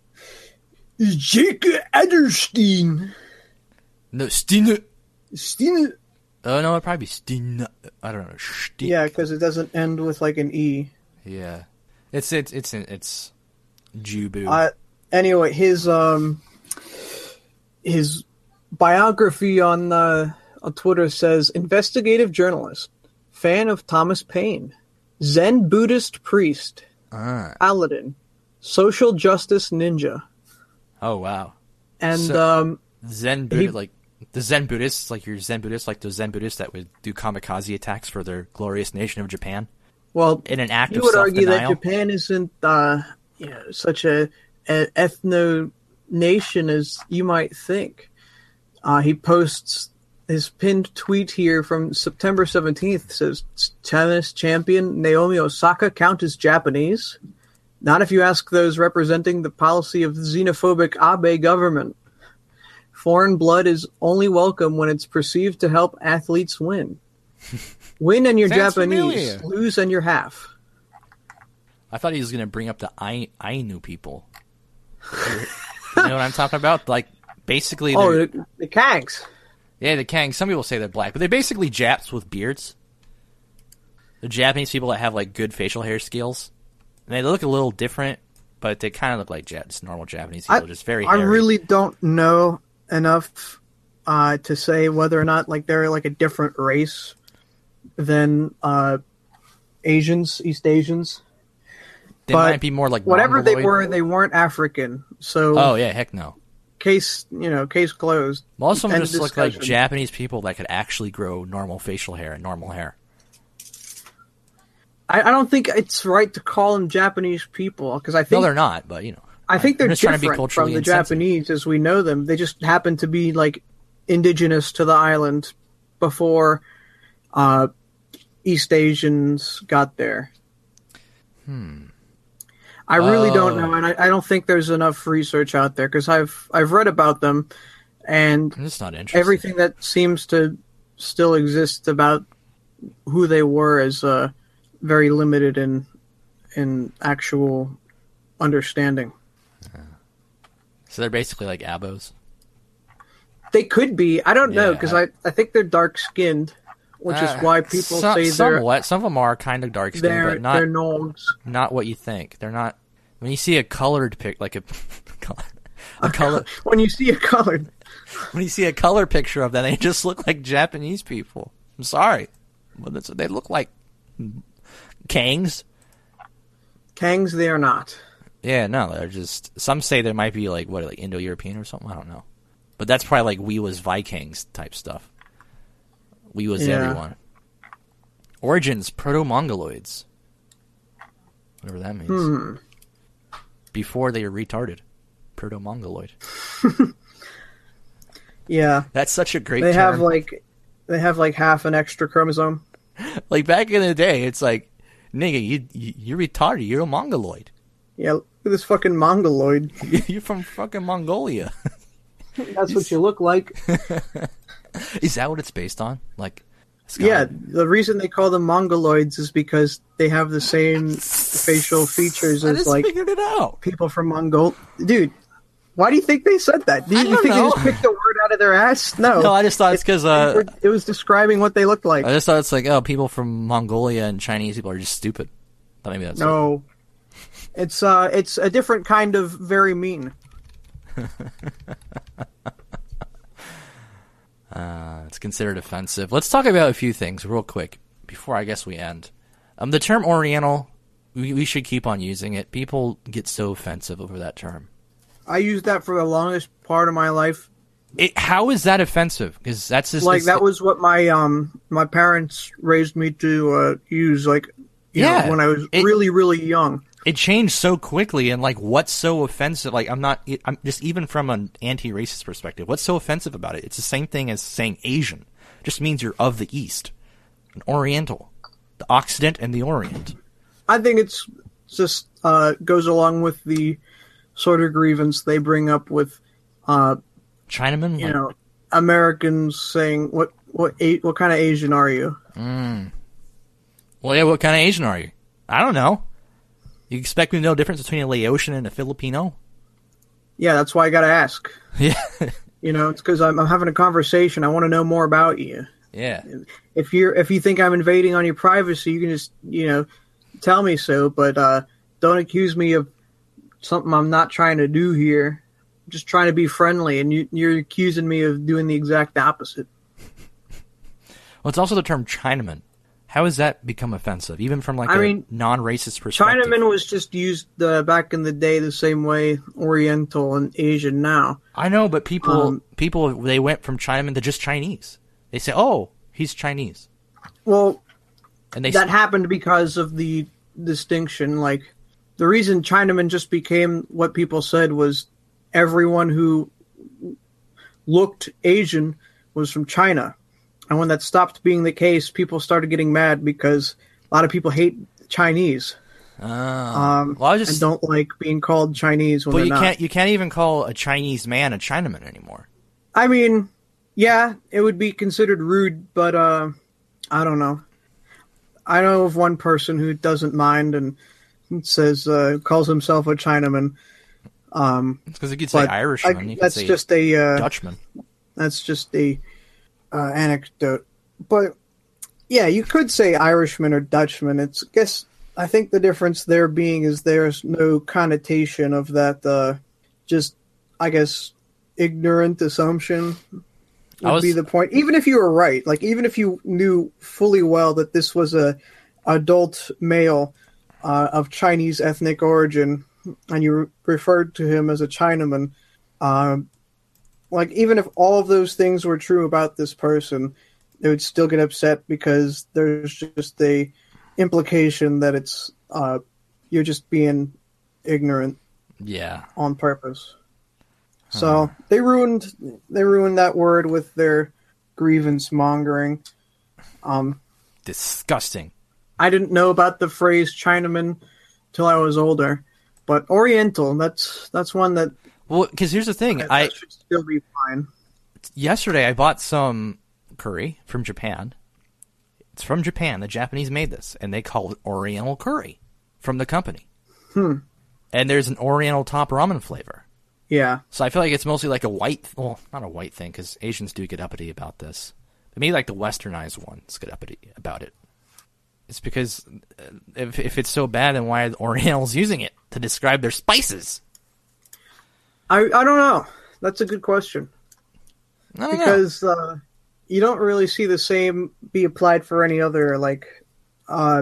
Jake Adelstein. No, Steen. Steen. Oh, no, it'd probably be Steen. I don't know. Steen. Yeah, because it doesn't end with, like, an E. Yeah. It's, it's, it's, it's Jubu. Uh, anyway, his, um, his biography on, uh, on Twitter says, investigative journalist, fan of Thomas Paine, Zen Buddhist priest, ah. paladin, social justice ninja. Oh, wow. And, so, um... Zen Buddhist, like, the Zen Buddhists, like your Zen Buddhists, like those Zen Buddhists that would do kamikaze attacks for their glorious nation of Japan. Well, in an act you of would argue self-denial. that Japan isn't, uh, you know, such a, a ethno nation as you might think. Uh, he posts his pinned tweet here from September seventeenth. Says, tennis champion Naomi Osaka count as Japanese? Not if you ask those representing the policy of the xenophobic Abe government. Foreign blood is only welcome when it's perceived to help athletes win. Win and you're Sounds Japanese. familiar. Lose and you're half. I thought he was going to bring up the I- Ainu people. You know what I'm talking about? Like, basically... Oh, they're- the, the Kangs. Yeah, the Kangs. Some people say they're black, but they're basically Japs with beards. They're Japanese people that have, like, good facial hair skills. And they look a little different, but they kind of look like Japs, normal Japanese people, I, just very I hairy. really don't know enough uh, to say whether or not like they're like a different race than uh, Asians, East Asians. They but might be more like whatever they Mongoloid. were, they weren't African. So Oh, yeah, heck no. case you know, case closed. Most of them End just look like discussion. Japanese people that could actually grow normal facial hair and normal hair. I, I don't think it's right to call them Japanese people because I No, think they're not, but, you know. I think they're I'm just trying to be different culturally from the insensitive. Japanese as we know them. They just happen to be like indigenous to the island before uh, East Asians got there. Hmm. I really Oh. don't know, and I, I don't think there's enough research out there because I've I've read about them, and I'm just not interested. everything that seems to still exist about who they were as uh, very limited in in actual understanding. So they're basically like abos. They could be. I don't know, Yeah. because I, I think they're dark-skinned, which Uh, is why people some- say they're somewhat. Some of them are kind of dark skinned, they're, but not they're gnomes. not what you think. They're not. When you see a colored pic, like a a color, When you see a colored, when you see a color picture of them, they just look like Japanese people. I'm sorry, but that's what they look like. Kangs. Kangs, they are not. Yeah, no, they're just. Some say they might be like what, like Indo-European or something. I don't know, but that's probably like we was Vikings type stuff. We was Yeah. everyone. Origins proto-mongoloids. Whatever that means. Hmm. Before they were retarded. Proto-mongoloid. Yeah, That's such a great they term. have like they have like half an extra chromosome. Like back in the day, it's like, nigga, you, you you're retarded. You're a mongoloid. Yeah, look at this fucking mongoloid. You're from fucking Mongolia. That's what you look like. Is that what it's based on? Like, it's Yeah, gotta- the reason they call them mongoloids is because they have the same facial features I as just like figured it out. people from Mongol. Dude, why do you think they said that? Do you, I you don't think know. they just picked the word out of their ass? No. No, I just thought it's because uh, it was describing what they looked like. I just thought it's like, oh, people from Mongolia and Chinese people are just stupid. Thought maybe that's it. No. It's uh it's a different kind of very mean. Uh, it's considered offensive. Let's talk about a few things real quick before I guess we end. Um, the term Oriental, we, we should keep on using it. People get so offensive over that term. I used that for the longest part of my life. It, how is that offensive? Because that's just Like it's- that was what my um my parents raised me to uh use like you Yeah, know when I was it- really really young. it changed so quickly, and like, what's so offensive? Like, I'm not, I'm just even from an anti-racist perspective. What's so offensive about it? It's the same thing as saying Asian. It just means you're of the East, an Oriental, the Occident and the Orient. I think it's just uh goes along with the sort of grievance they bring up with uh Chinaman, you like, know Americans saying what what a- what kind of Asian are you? well, yeah, what kind of Asian are you? I don't know. You expect me to know the difference between a Laotian and a Filipino? Yeah, that's why I got to ask. Yeah, You know, it's because I'm, I'm having a conversation. I want to know more about you. yeah. If you're if you think I'm invading on your privacy, you can just you know tell me so. But uh, don't accuse me of something I'm not trying to do here. I'm just trying to be friendly, and you, you're accusing me of doing the exact opposite. Well, it's also the term Chinaman. How has that become offensive, even from like I a mean, non-racist perspective? Chinaman was just used uh, back in the day the same way Oriental and Asian now. I know, but people, Um, people, they went from Chinaman to just Chinese. They say, "Oh, he's Chinese," Well, and they that happened because of the distinction. Like, the reason Chinaman just became what people said was everyone who looked Asian was from China. And when that stopped being the case, people started getting mad because a lot of people hate Chinese. Oh. Um, well, I was and just, don't like being called Chinese when but they're you not. can't, you can't even call a Chinese man a Chinaman anymore. I mean, yeah, it would be considered rude, but uh, I don't know. I know of one person who doesn't mind and says uh, calls himself a Chinaman. Um, It's because you could say but Irishman, I- you could that's say just a uh, Dutchman. that's just a uh, anecdote. But yeah, you could say Irishman or Dutchman. It's I guess I think the difference there being is there's no connotation of that. Uh, just I guess ignorant assumption would I was- be the point. Even if you were right, like even if you knew fully well that this was a adult male uh, of Chinese ethnic origin, and you re- referred to him as a Chinaman, um, like even if all of those things were true about this person, they would still get upset because there's just a implication that it's uh, you're just being ignorant Yeah. on purpose. So they ruined they ruined that word with their grievance mongering. Um, Disgusting. I didn't know about the phrase Chinaman till I was older, but Oriental that's that's one that Well, because here's the thing. that I should still be fine. yesterday I bought some curry from Japan. It's from Japan. The Japanese made this, and they call it Oriental curry from the company. Hmm. And there's an Oriental top ramen flavor. Yeah. So I feel like it's mostly like a white, well, not a white thing, because Asians do get uppity about this. But maybe like the westernized ones get uppity about it. It's because if if it's so bad, then why are the Orientals using it to describe their spices? I I don't know. That's a good question. I don't because uh, you don't really see the same be applied for any other, like, uh,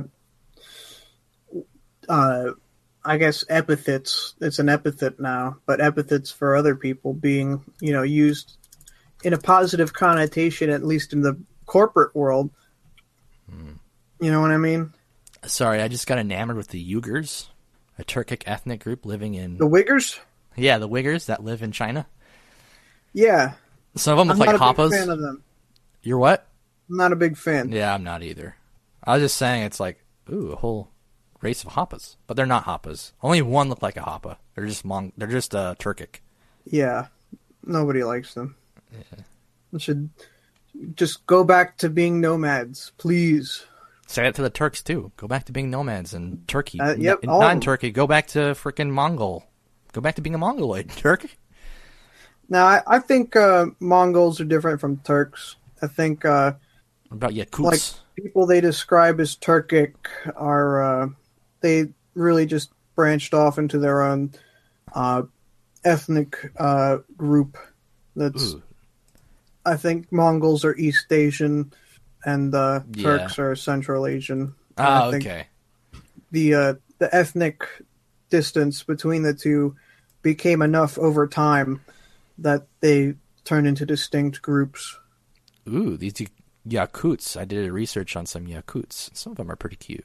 uh, I guess epithets. It's an epithet now, but epithets for other people being, you know, used in a positive connotation, at least in the corporate world. Hmm. You know what I mean? Sorry, I just got enamored with the Uyghurs, a Turkic ethnic group living in... The Uyghurs? Yeah, the Uyghurs that live in China. Yeah. Some of them look I'm like not a Happas. big fan of them. You're what? I'm not a big fan. Yeah, I'm not either. I was just saying it's like, ooh, a whole race of Happas. But they're not Happas. Only one looked like a Happa. They're just Mong- They're just uh, Turkic. Yeah. Nobody likes them. Yeah. We should just go back to being nomads, please. Say that to the Turks, too. Go back to being nomads in Turkey. Uh, yep, N- all not of in them. Turkey. Go back to freaking Mongol. Go back to being a Mongoloid. Turk? Now, I, I think uh, Mongols are different from Turks. I think uh, What about Yakuts? like people they describe as Turkic are uh, they really just branched off into their own uh, ethnic uh, group. That's Ooh. I think Mongols are East Asian, and uh, Yeah. Turks are Central Asian. And Oh, I think okay. the uh, the ethnic distance between the two became enough over time that they turned into distinct groups. Ooh, these Y- Yakuts. I did a research on some Yakuts. Some of them are pretty cute.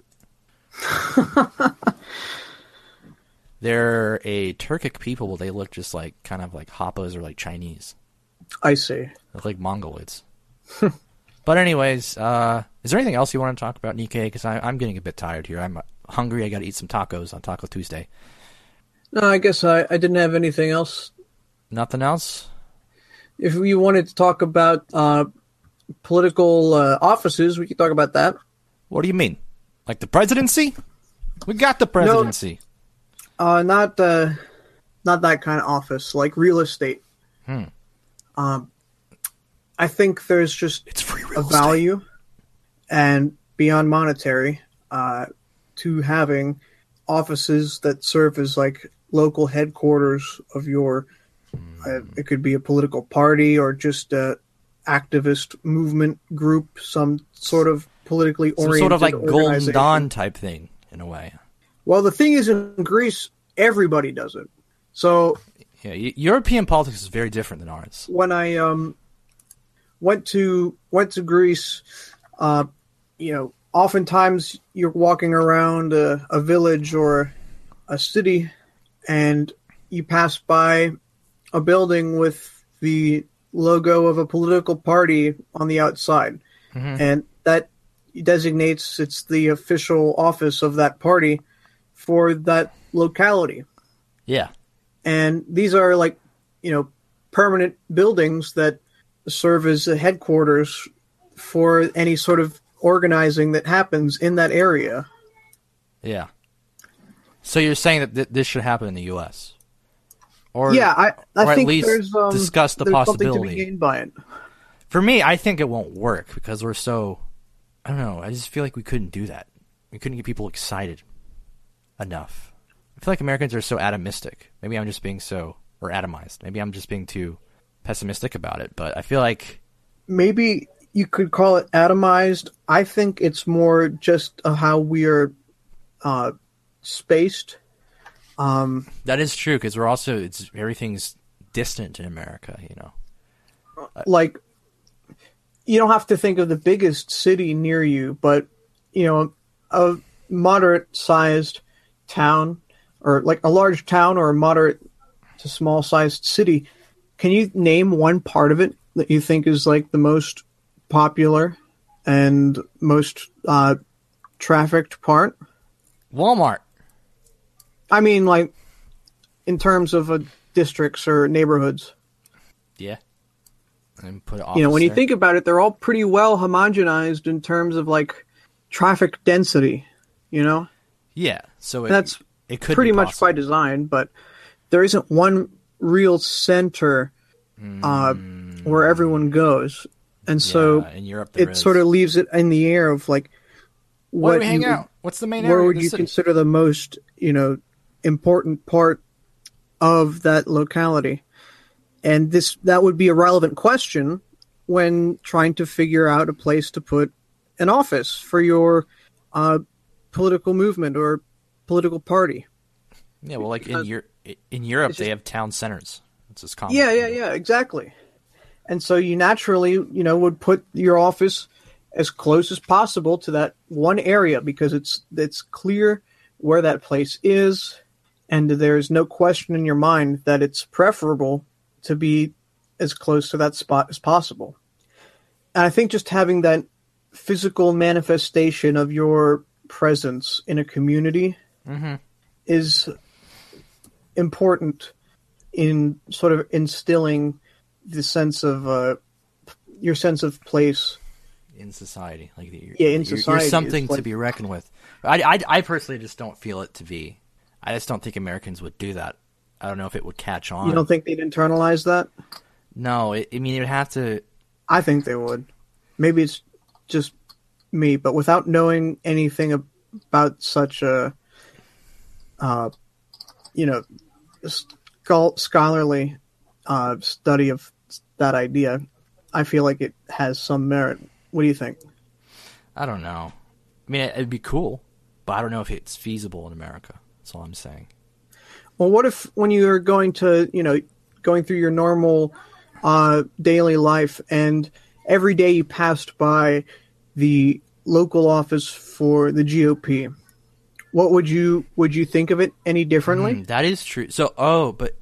They're a Turkic people, but they look just like kind of like Happas or like Chinese. I see. They look like Mongoloids. But anyways, uh, is there anything else you want to talk about, Nikkei? Because I'm getting a bit tired here. I'm hungry. I got to eat some tacos on Taco Tuesday. No, I guess I, I didn't have anything else. Nothing else? If you wanted to talk about uh, political uh, offices, we could talk about that. What do you mean? Like the presidency? We got the presidency. Uh, not uh, not that kind of office, like real estate. Hmm. Um, I think there's just It's free real a value and beyond monetary uh, to having offices that serve as like local headquarters of your uh, it could be a political party or just a activist movement group, some sort of politically Some oriented sort of like Golden organization. Dawn type thing, in a way. Well, the thing is, in Greece, everybody does it. So Yeah, y- European politics is very different than ours. when I um went to went to Greece, uh, you know, oftentimes you're walking around a, a village or a city, and you pass by a building with the logo of a political party on the outside, Mhm. and that designates it's the official office of that party for that locality. Yeah. And these are like, you know, permanent buildings that serve as a headquarters for any sort of organizing that happens in that area. Yeah. So you're saying that th- this should happen in the U S? Or yeah, I, I or at think least there's um, discuss the there's something to possibility. be gained by it. For me, I think it won't work because we're so... I don't know. I just feel like we couldn't do that. We couldn't get people excited enough. I feel like Americans are so atomistic. Maybe I'm just being so... Or atomized. Maybe I'm just being too pessimistic about it. But I feel like... Maybe you could call it atomized. I think it's more just uh, how we are uh, spaced. Um, That is true because we're also... it's everything's distant in America, you know. like, you don't have to think of the biggest city near you, but, you know, a moderate-sized town, or like a large town or a moderate to small-sized city. Can you name one part of it that you think is like the most popular and most uh, trafficked part? Walmart. I mean, like, in terms of uh, districts or neighborhoods. Yeah. And put you know, when you there. think about it, they're all pretty well homogenized in terms of like traffic density. You know, yeah. So it, that's it could pretty be much by design, but there isn't one real center uh, mm. where everyone goes, and so yeah, in Europe there it is. sort of leaves it in the air of like Where what do we hang you, out? What's the main where area? would of the you city? consider the most, you know, important part of that locality? And this that would be a relevant question when trying to figure out a place to put an office for your uh, political movement or political party. Yeah, well, like Because in Europe, in Europe just, they have town centers. It's just common. Yeah, yeah, yeah, exactly. And so you naturally, you know, would put your office as close as possible to that one area because it's it's clear where that place is, and there's no question in your mind that it's preferable to be as close to that spot as possible. And I think just having that physical manifestation of your presence in a community mm-hmm. is important in sort of instilling the sense of uh, your sense of place in society. Like you're, yeah, in you're, society, you're something like, to be reckoned with. I, I, I personally just don't feel it to be. I just don't think Americans would do that. I don't know if it would catch on. You don't think they'd internalize that? No, it, I mean, it would have to... I think they would. Maybe it's just me, but without knowing anything about such a, uh, you know, schol- scholarly uh, study of that idea, I feel like it has some merit. What do you think? I don't know. I mean, it, it'd be cool, but I don't know if it's feasible in America. That's all I'm saying. Well, what if when you're going to, you know, going through your normal uh, daily life and every day you passed by the local office for the G O P, what would you would you think of it any differently? Mm, that is true. So, oh, but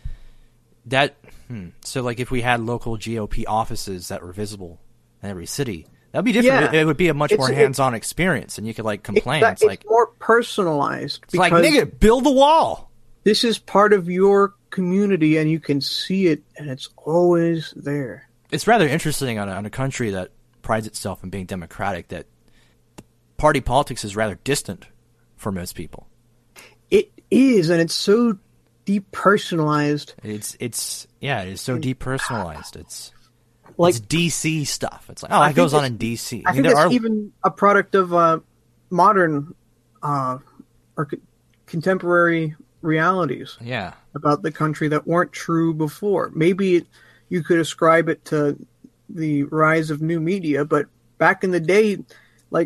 that hmm. so like if we had local G O P offices that were visible in every city, that'd be different. Yeah. It, it would be a much It's- more it- hands-on experience, and you could like complain. It's, It's, like it's more personalized it's like because nigga, build the wall. this is part of your community and you can see it and it's always there. It's rather interesting on a, on a country that prides itself in being democratic that party politics is rather distant for most people. It is, and it's so depersonalized. It's it's yeah, it is so depersonalized. It's Like it's D C stuff. It's like oh, I it think goes on it's- in D C. I, I mean, think there it's are even a product of uh, modern uh, or co- contemporary realities yeah. about the country that weren't true before. Maybe it, you could ascribe it to the rise of new media, but back in the day, like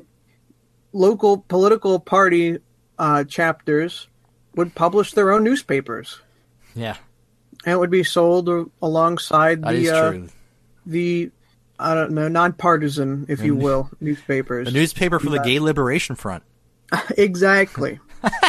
local political party uh, chapters would publish their own newspapers, Yeah, and it would be sold a- alongside that the is uh, true. the I don't know nonpartisan, if you will, newspapers. The newspaper for the Yeah. Gay Liberation Front. Exactly.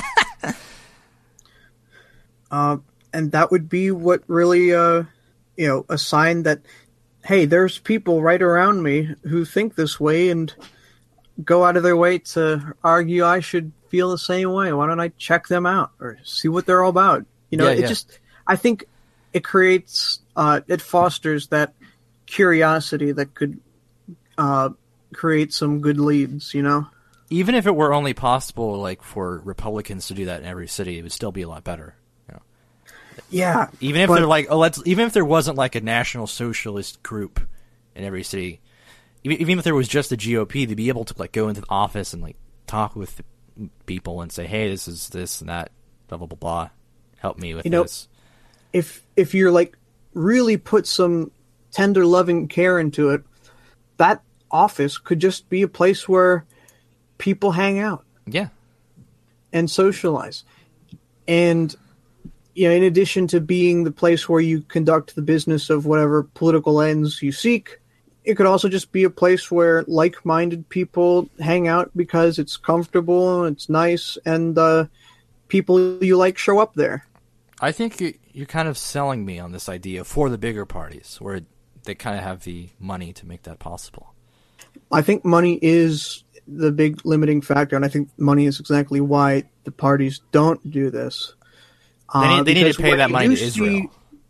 uh, and that would be what really, uh, you know, a sign that, hey, there's people right around me who think this way and go out of their way to argue I should feel the same way. Why don't I check them out or see what they're all about? You know, Yeah, it yeah. just, I think it creates, uh, it fosters that curiosity that could uh, create some good leads, you know? Even if it were only possible, like for Republicans to do that in every city, it would still be a lot better. You know? Yeah. Even if but- they're like, oh, let's. Even if there wasn't like a national socialist group in every city, even, even if there was just the G O P, to be able to like go into the office and like talk with people and say, hey, this is this and that, blah blah blah blah, help me with You know, this. if if you're like really put some tender loving care into it, that office could just be a place where people hang out Yeah, and socialize. And you know, in addition to being the place where you conduct the business of whatever political ends you seek, it could also just be a place where like-minded people hang out because it's comfortable and it's nice, and uh, people you like show up there. I think you, you're kind of selling me on this idea for the bigger parties, where they kind of have the money to make that possible. I think money is the big limiting factor, and I think money is exactly why the parties don't do this. They need, Uh, they need to because pay when that you money do to Israel.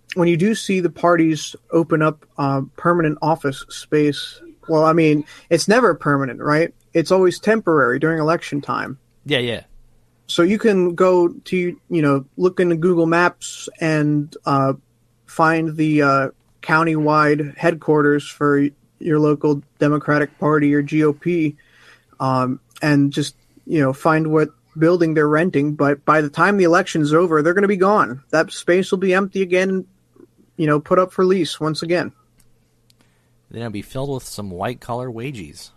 when you do see the parties open up uh, permanent office space, well, I mean, it's never permanent, right? It's always temporary during election time. Yeah, yeah. So you can go to, you know, look into Google Maps and uh, find the uh, county-wide headquarters for your local Democratic Party or G O P, um, and just, you know, find what building they're renting. But by the time the election's over, they're going to be gone. That space will be empty again, you know, put up for lease once again. Then it'll be filled with some white-collar wages.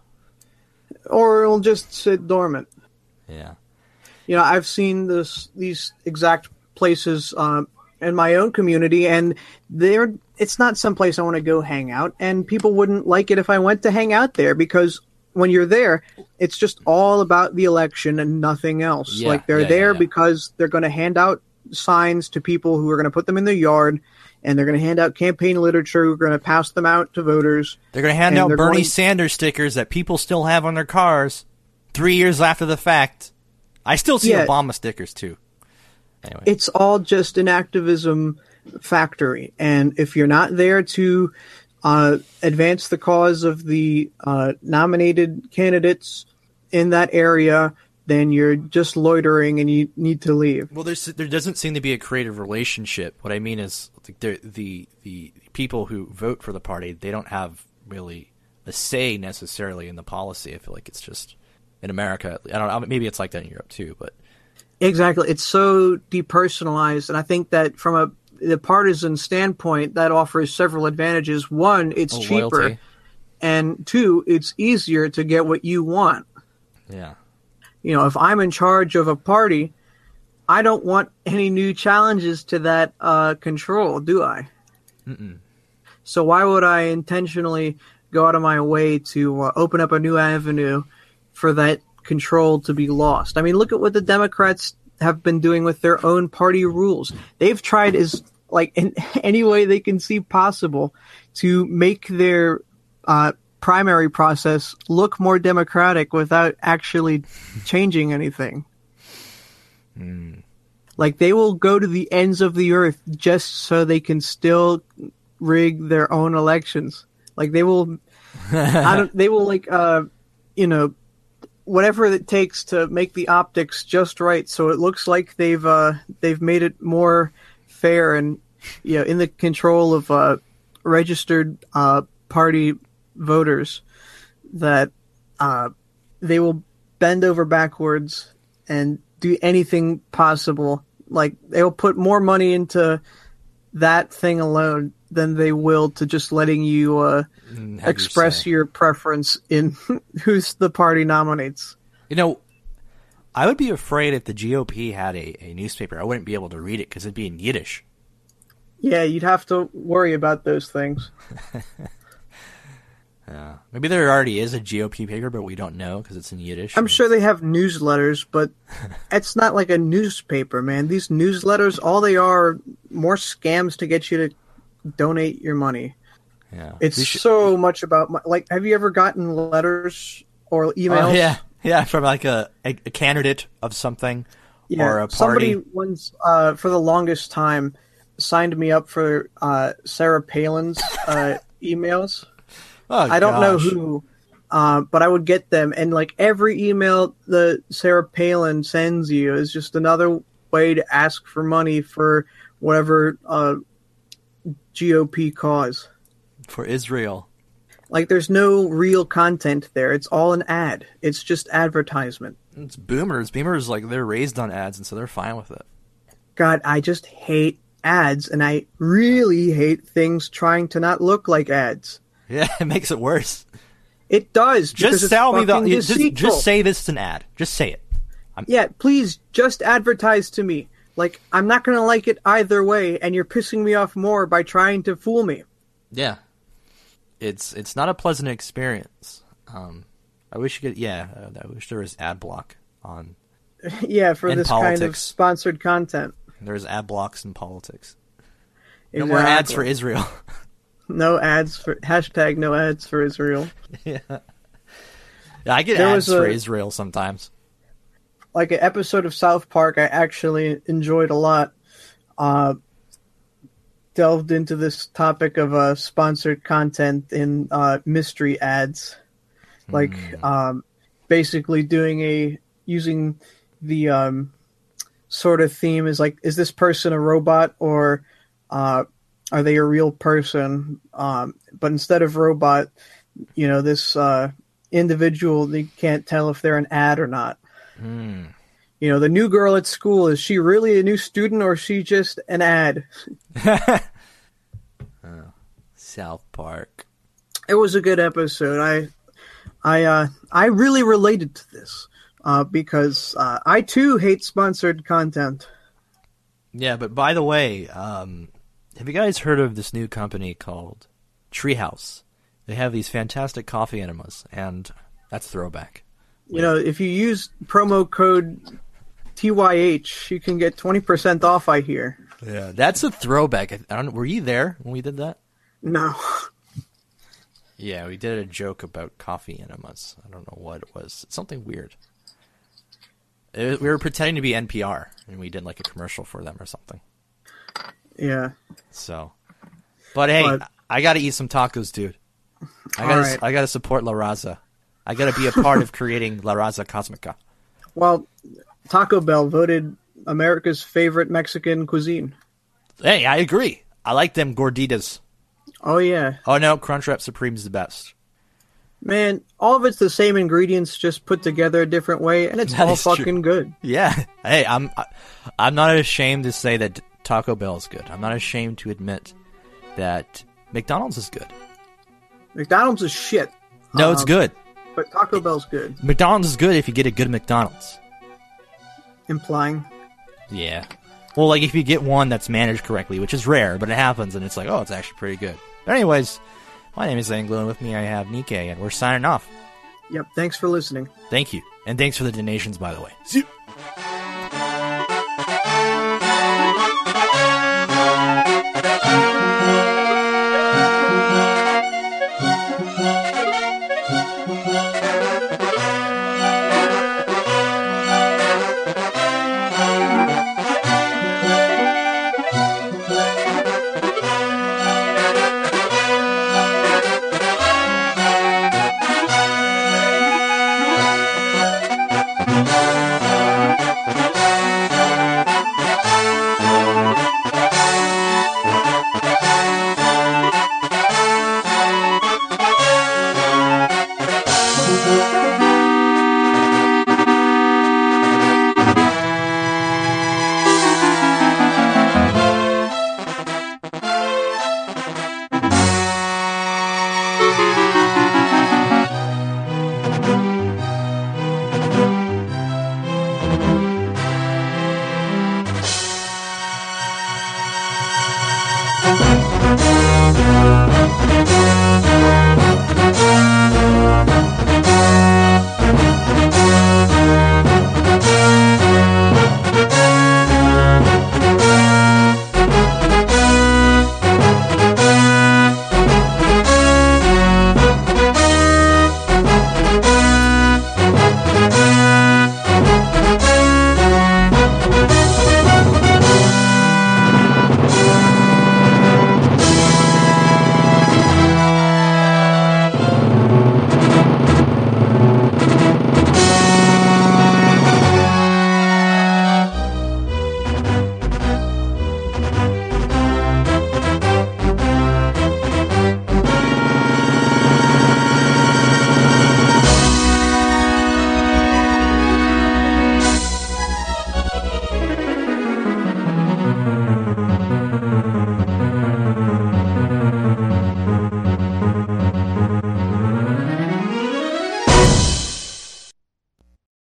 Or it'll just sit dormant. Yeah. You know, I've seen this these exact places um, in my own community, and they're it's not someplace I want to go hang out, and people wouldn't like it if I went to hang out there, because when you're there, it's just all about the election and nothing else. Yeah, like, they're yeah, there yeah, yeah. because they're going to hand out signs to people who are going to put them in their yard, and they're going to hand out campaign literature, who are going to pass them out to voters. They're going to hand and out they're Bernie going- Sanders stickers that people still have on their cars three years after the fact. I still see Yeah. Obama stickers, too. Anyway. It's all just an activism factory, and if you're not there to uh, advance the cause of the uh, nominated candidates in that area, then you're just loitering and you need to leave. Well, there's there doesn't seem to be a creative relationship. What I mean is, like, the the the people who vote for the party, they don't have really a say necessarily in the policy. I feel like it's just in America. I don't know. Maybe it's like that in Europe too, but Exactly. It's so depersonalized, and I think that from a the partisan standpoint, that offers several advantages. One, it's Oh, cheaper, loyalty. and two, it's easier to get what you want. yeah, You know, if I'm in charge of a party, I don't want any new challenges to that uh, control, do I? Mm-mm. So why would I intentionally go out of my way to uh, open up a new avenue for that control to be lost? I mean, look at what the Democrats have been doing with their own party rules. They've tried as like in any way they can see possible to make their uh, primary process look more democratic without actually changing anything. Mm. Like, they will go to the ends of the earth just so they can still rig their own elections. Like, they will, I don't, they will like, uh, you know, whatever it takes to make the optics just right, so it looks like they've uh, they've made it more fair and, you know, in the control of uh, registered uh, party voters, that uh, they will bend over backwards and do anything possible. Like, they will put more money into that thing alone than they will to just letting you uh, Mm, have express say. your preference in who's the party nominates. You know, I would be afraid if the G O P had a, a newspaper, I wouldn't be able to read it because it'd be in Yiddish. Yeah, you'd have to worry about those things. Yeah, maybe there already is a G O P paper, but we don't know because it's in Yiddish. I'm sure they have newsletters, but it's not like a newspaper, man. These newsletters, all they are, are more scams to get you to donate your money. Yeah, It's We should- so much about, my, like, have you ever gotten letters or emails? Oh, yeah, yeah, from like a, a, a candidate of something Yeah, or a party. somebody once, uh, for the longest time, signed me up for uh, Sarah Palin's uh, emails. Oh, I don't know gosh. who, uh, but I would get them, and like every email that Sarah Palin sends you is just another way to ask for money for whatever uh, G O P cause. For Israel. Like, there's no real content there. It's all an ad. It's just advertisement. It's boomers. Boomers, like, they're raised on ads, and so they're fine with it. God, I just hate ads, and I really hate things trying to not look like ads. Yeah, it makes it worse. It does. because Just it's tell me the. fucking Just, deceitful. just say this is an ad. Just say it. Yeah, please just advertise to me. Like, I'm not going to like it either way, and you're pissing me off more by trying to fool me. Yeah. It's it's not a pleasant experience. Um, I wish you could. Yeah, uh, I wish there was ad block on. Yeah, for And this kind of politics. sponsored content. There's ad blocks in politics. No more ads for Exactly. Israel. No ads for hashtag no ads for Israel. yeah. Yeah, I get There ads was for a- Israel sometimes. Like, an episode of South Park I actually enjoyed a lot. Uh, delved into this topic of uh, sponsored content in uh, mystery ads, like Mm. um, basically doing a using the um, sort of theme is like, is this person a robot or uh, are they a real person? Um, but instead of robot, you know, this uh, individual, they can't tell if they're an ad or not. Mm. You know, the new girl at school, is she really a new student or is she just an ad? Oh, South Park. It was a good episode. I, I, uh, I really related to this uh, because uh, I too hate sponsored content. Yeah, but by the way, um, have you guys heard of this new company called Treehouse? They have these fantastic coffee enemas, and that's throwback. You know, if you use promo code T Y H, you can get twenty percent off, I hear. Yeah, that's a throwback. I don't. Were you there when we did that? No. Yeah, we did a joke about coffee enemas. I don't know what it was. It's something weird. It, we were pretending to be N P R, and we did like a commercial for them or something. Yeah. So, but hey, But- I got to eat some tacos, dude. I All gotta, right. I gotta support La Raza. I gotta be a part of creating La Raza Cosmica. Well, Taco Bell voted America's favorite Mexican cuisine. Hey, I agree. I like them gorditas. Oh, yeah. Oh no, Crunchwrap Supreme's the best. Man, all of it's the same ingredients, just put together a different way, and it's That all is true. fucking good. Yeah. Hey, I'm, I, I'm not ashamed to say that Taco Bell is good. I'm not ashamed to admit that McDonald's is good. McDonald's is shit. No, it's Um, good. But Taco Bell's good. McDonald's is good if you get a good McDonald's. Implying. Yeah. Well, like if you get one that's managed correctly, which is rare, but it happens, and it's like, oh, it's actually pretty good. But anyways, my name is Anglo, and with me I have Nikkei, and we're signing off. Yep, thanks for listening. Thank you. And thanks for the donations, by the way. See you.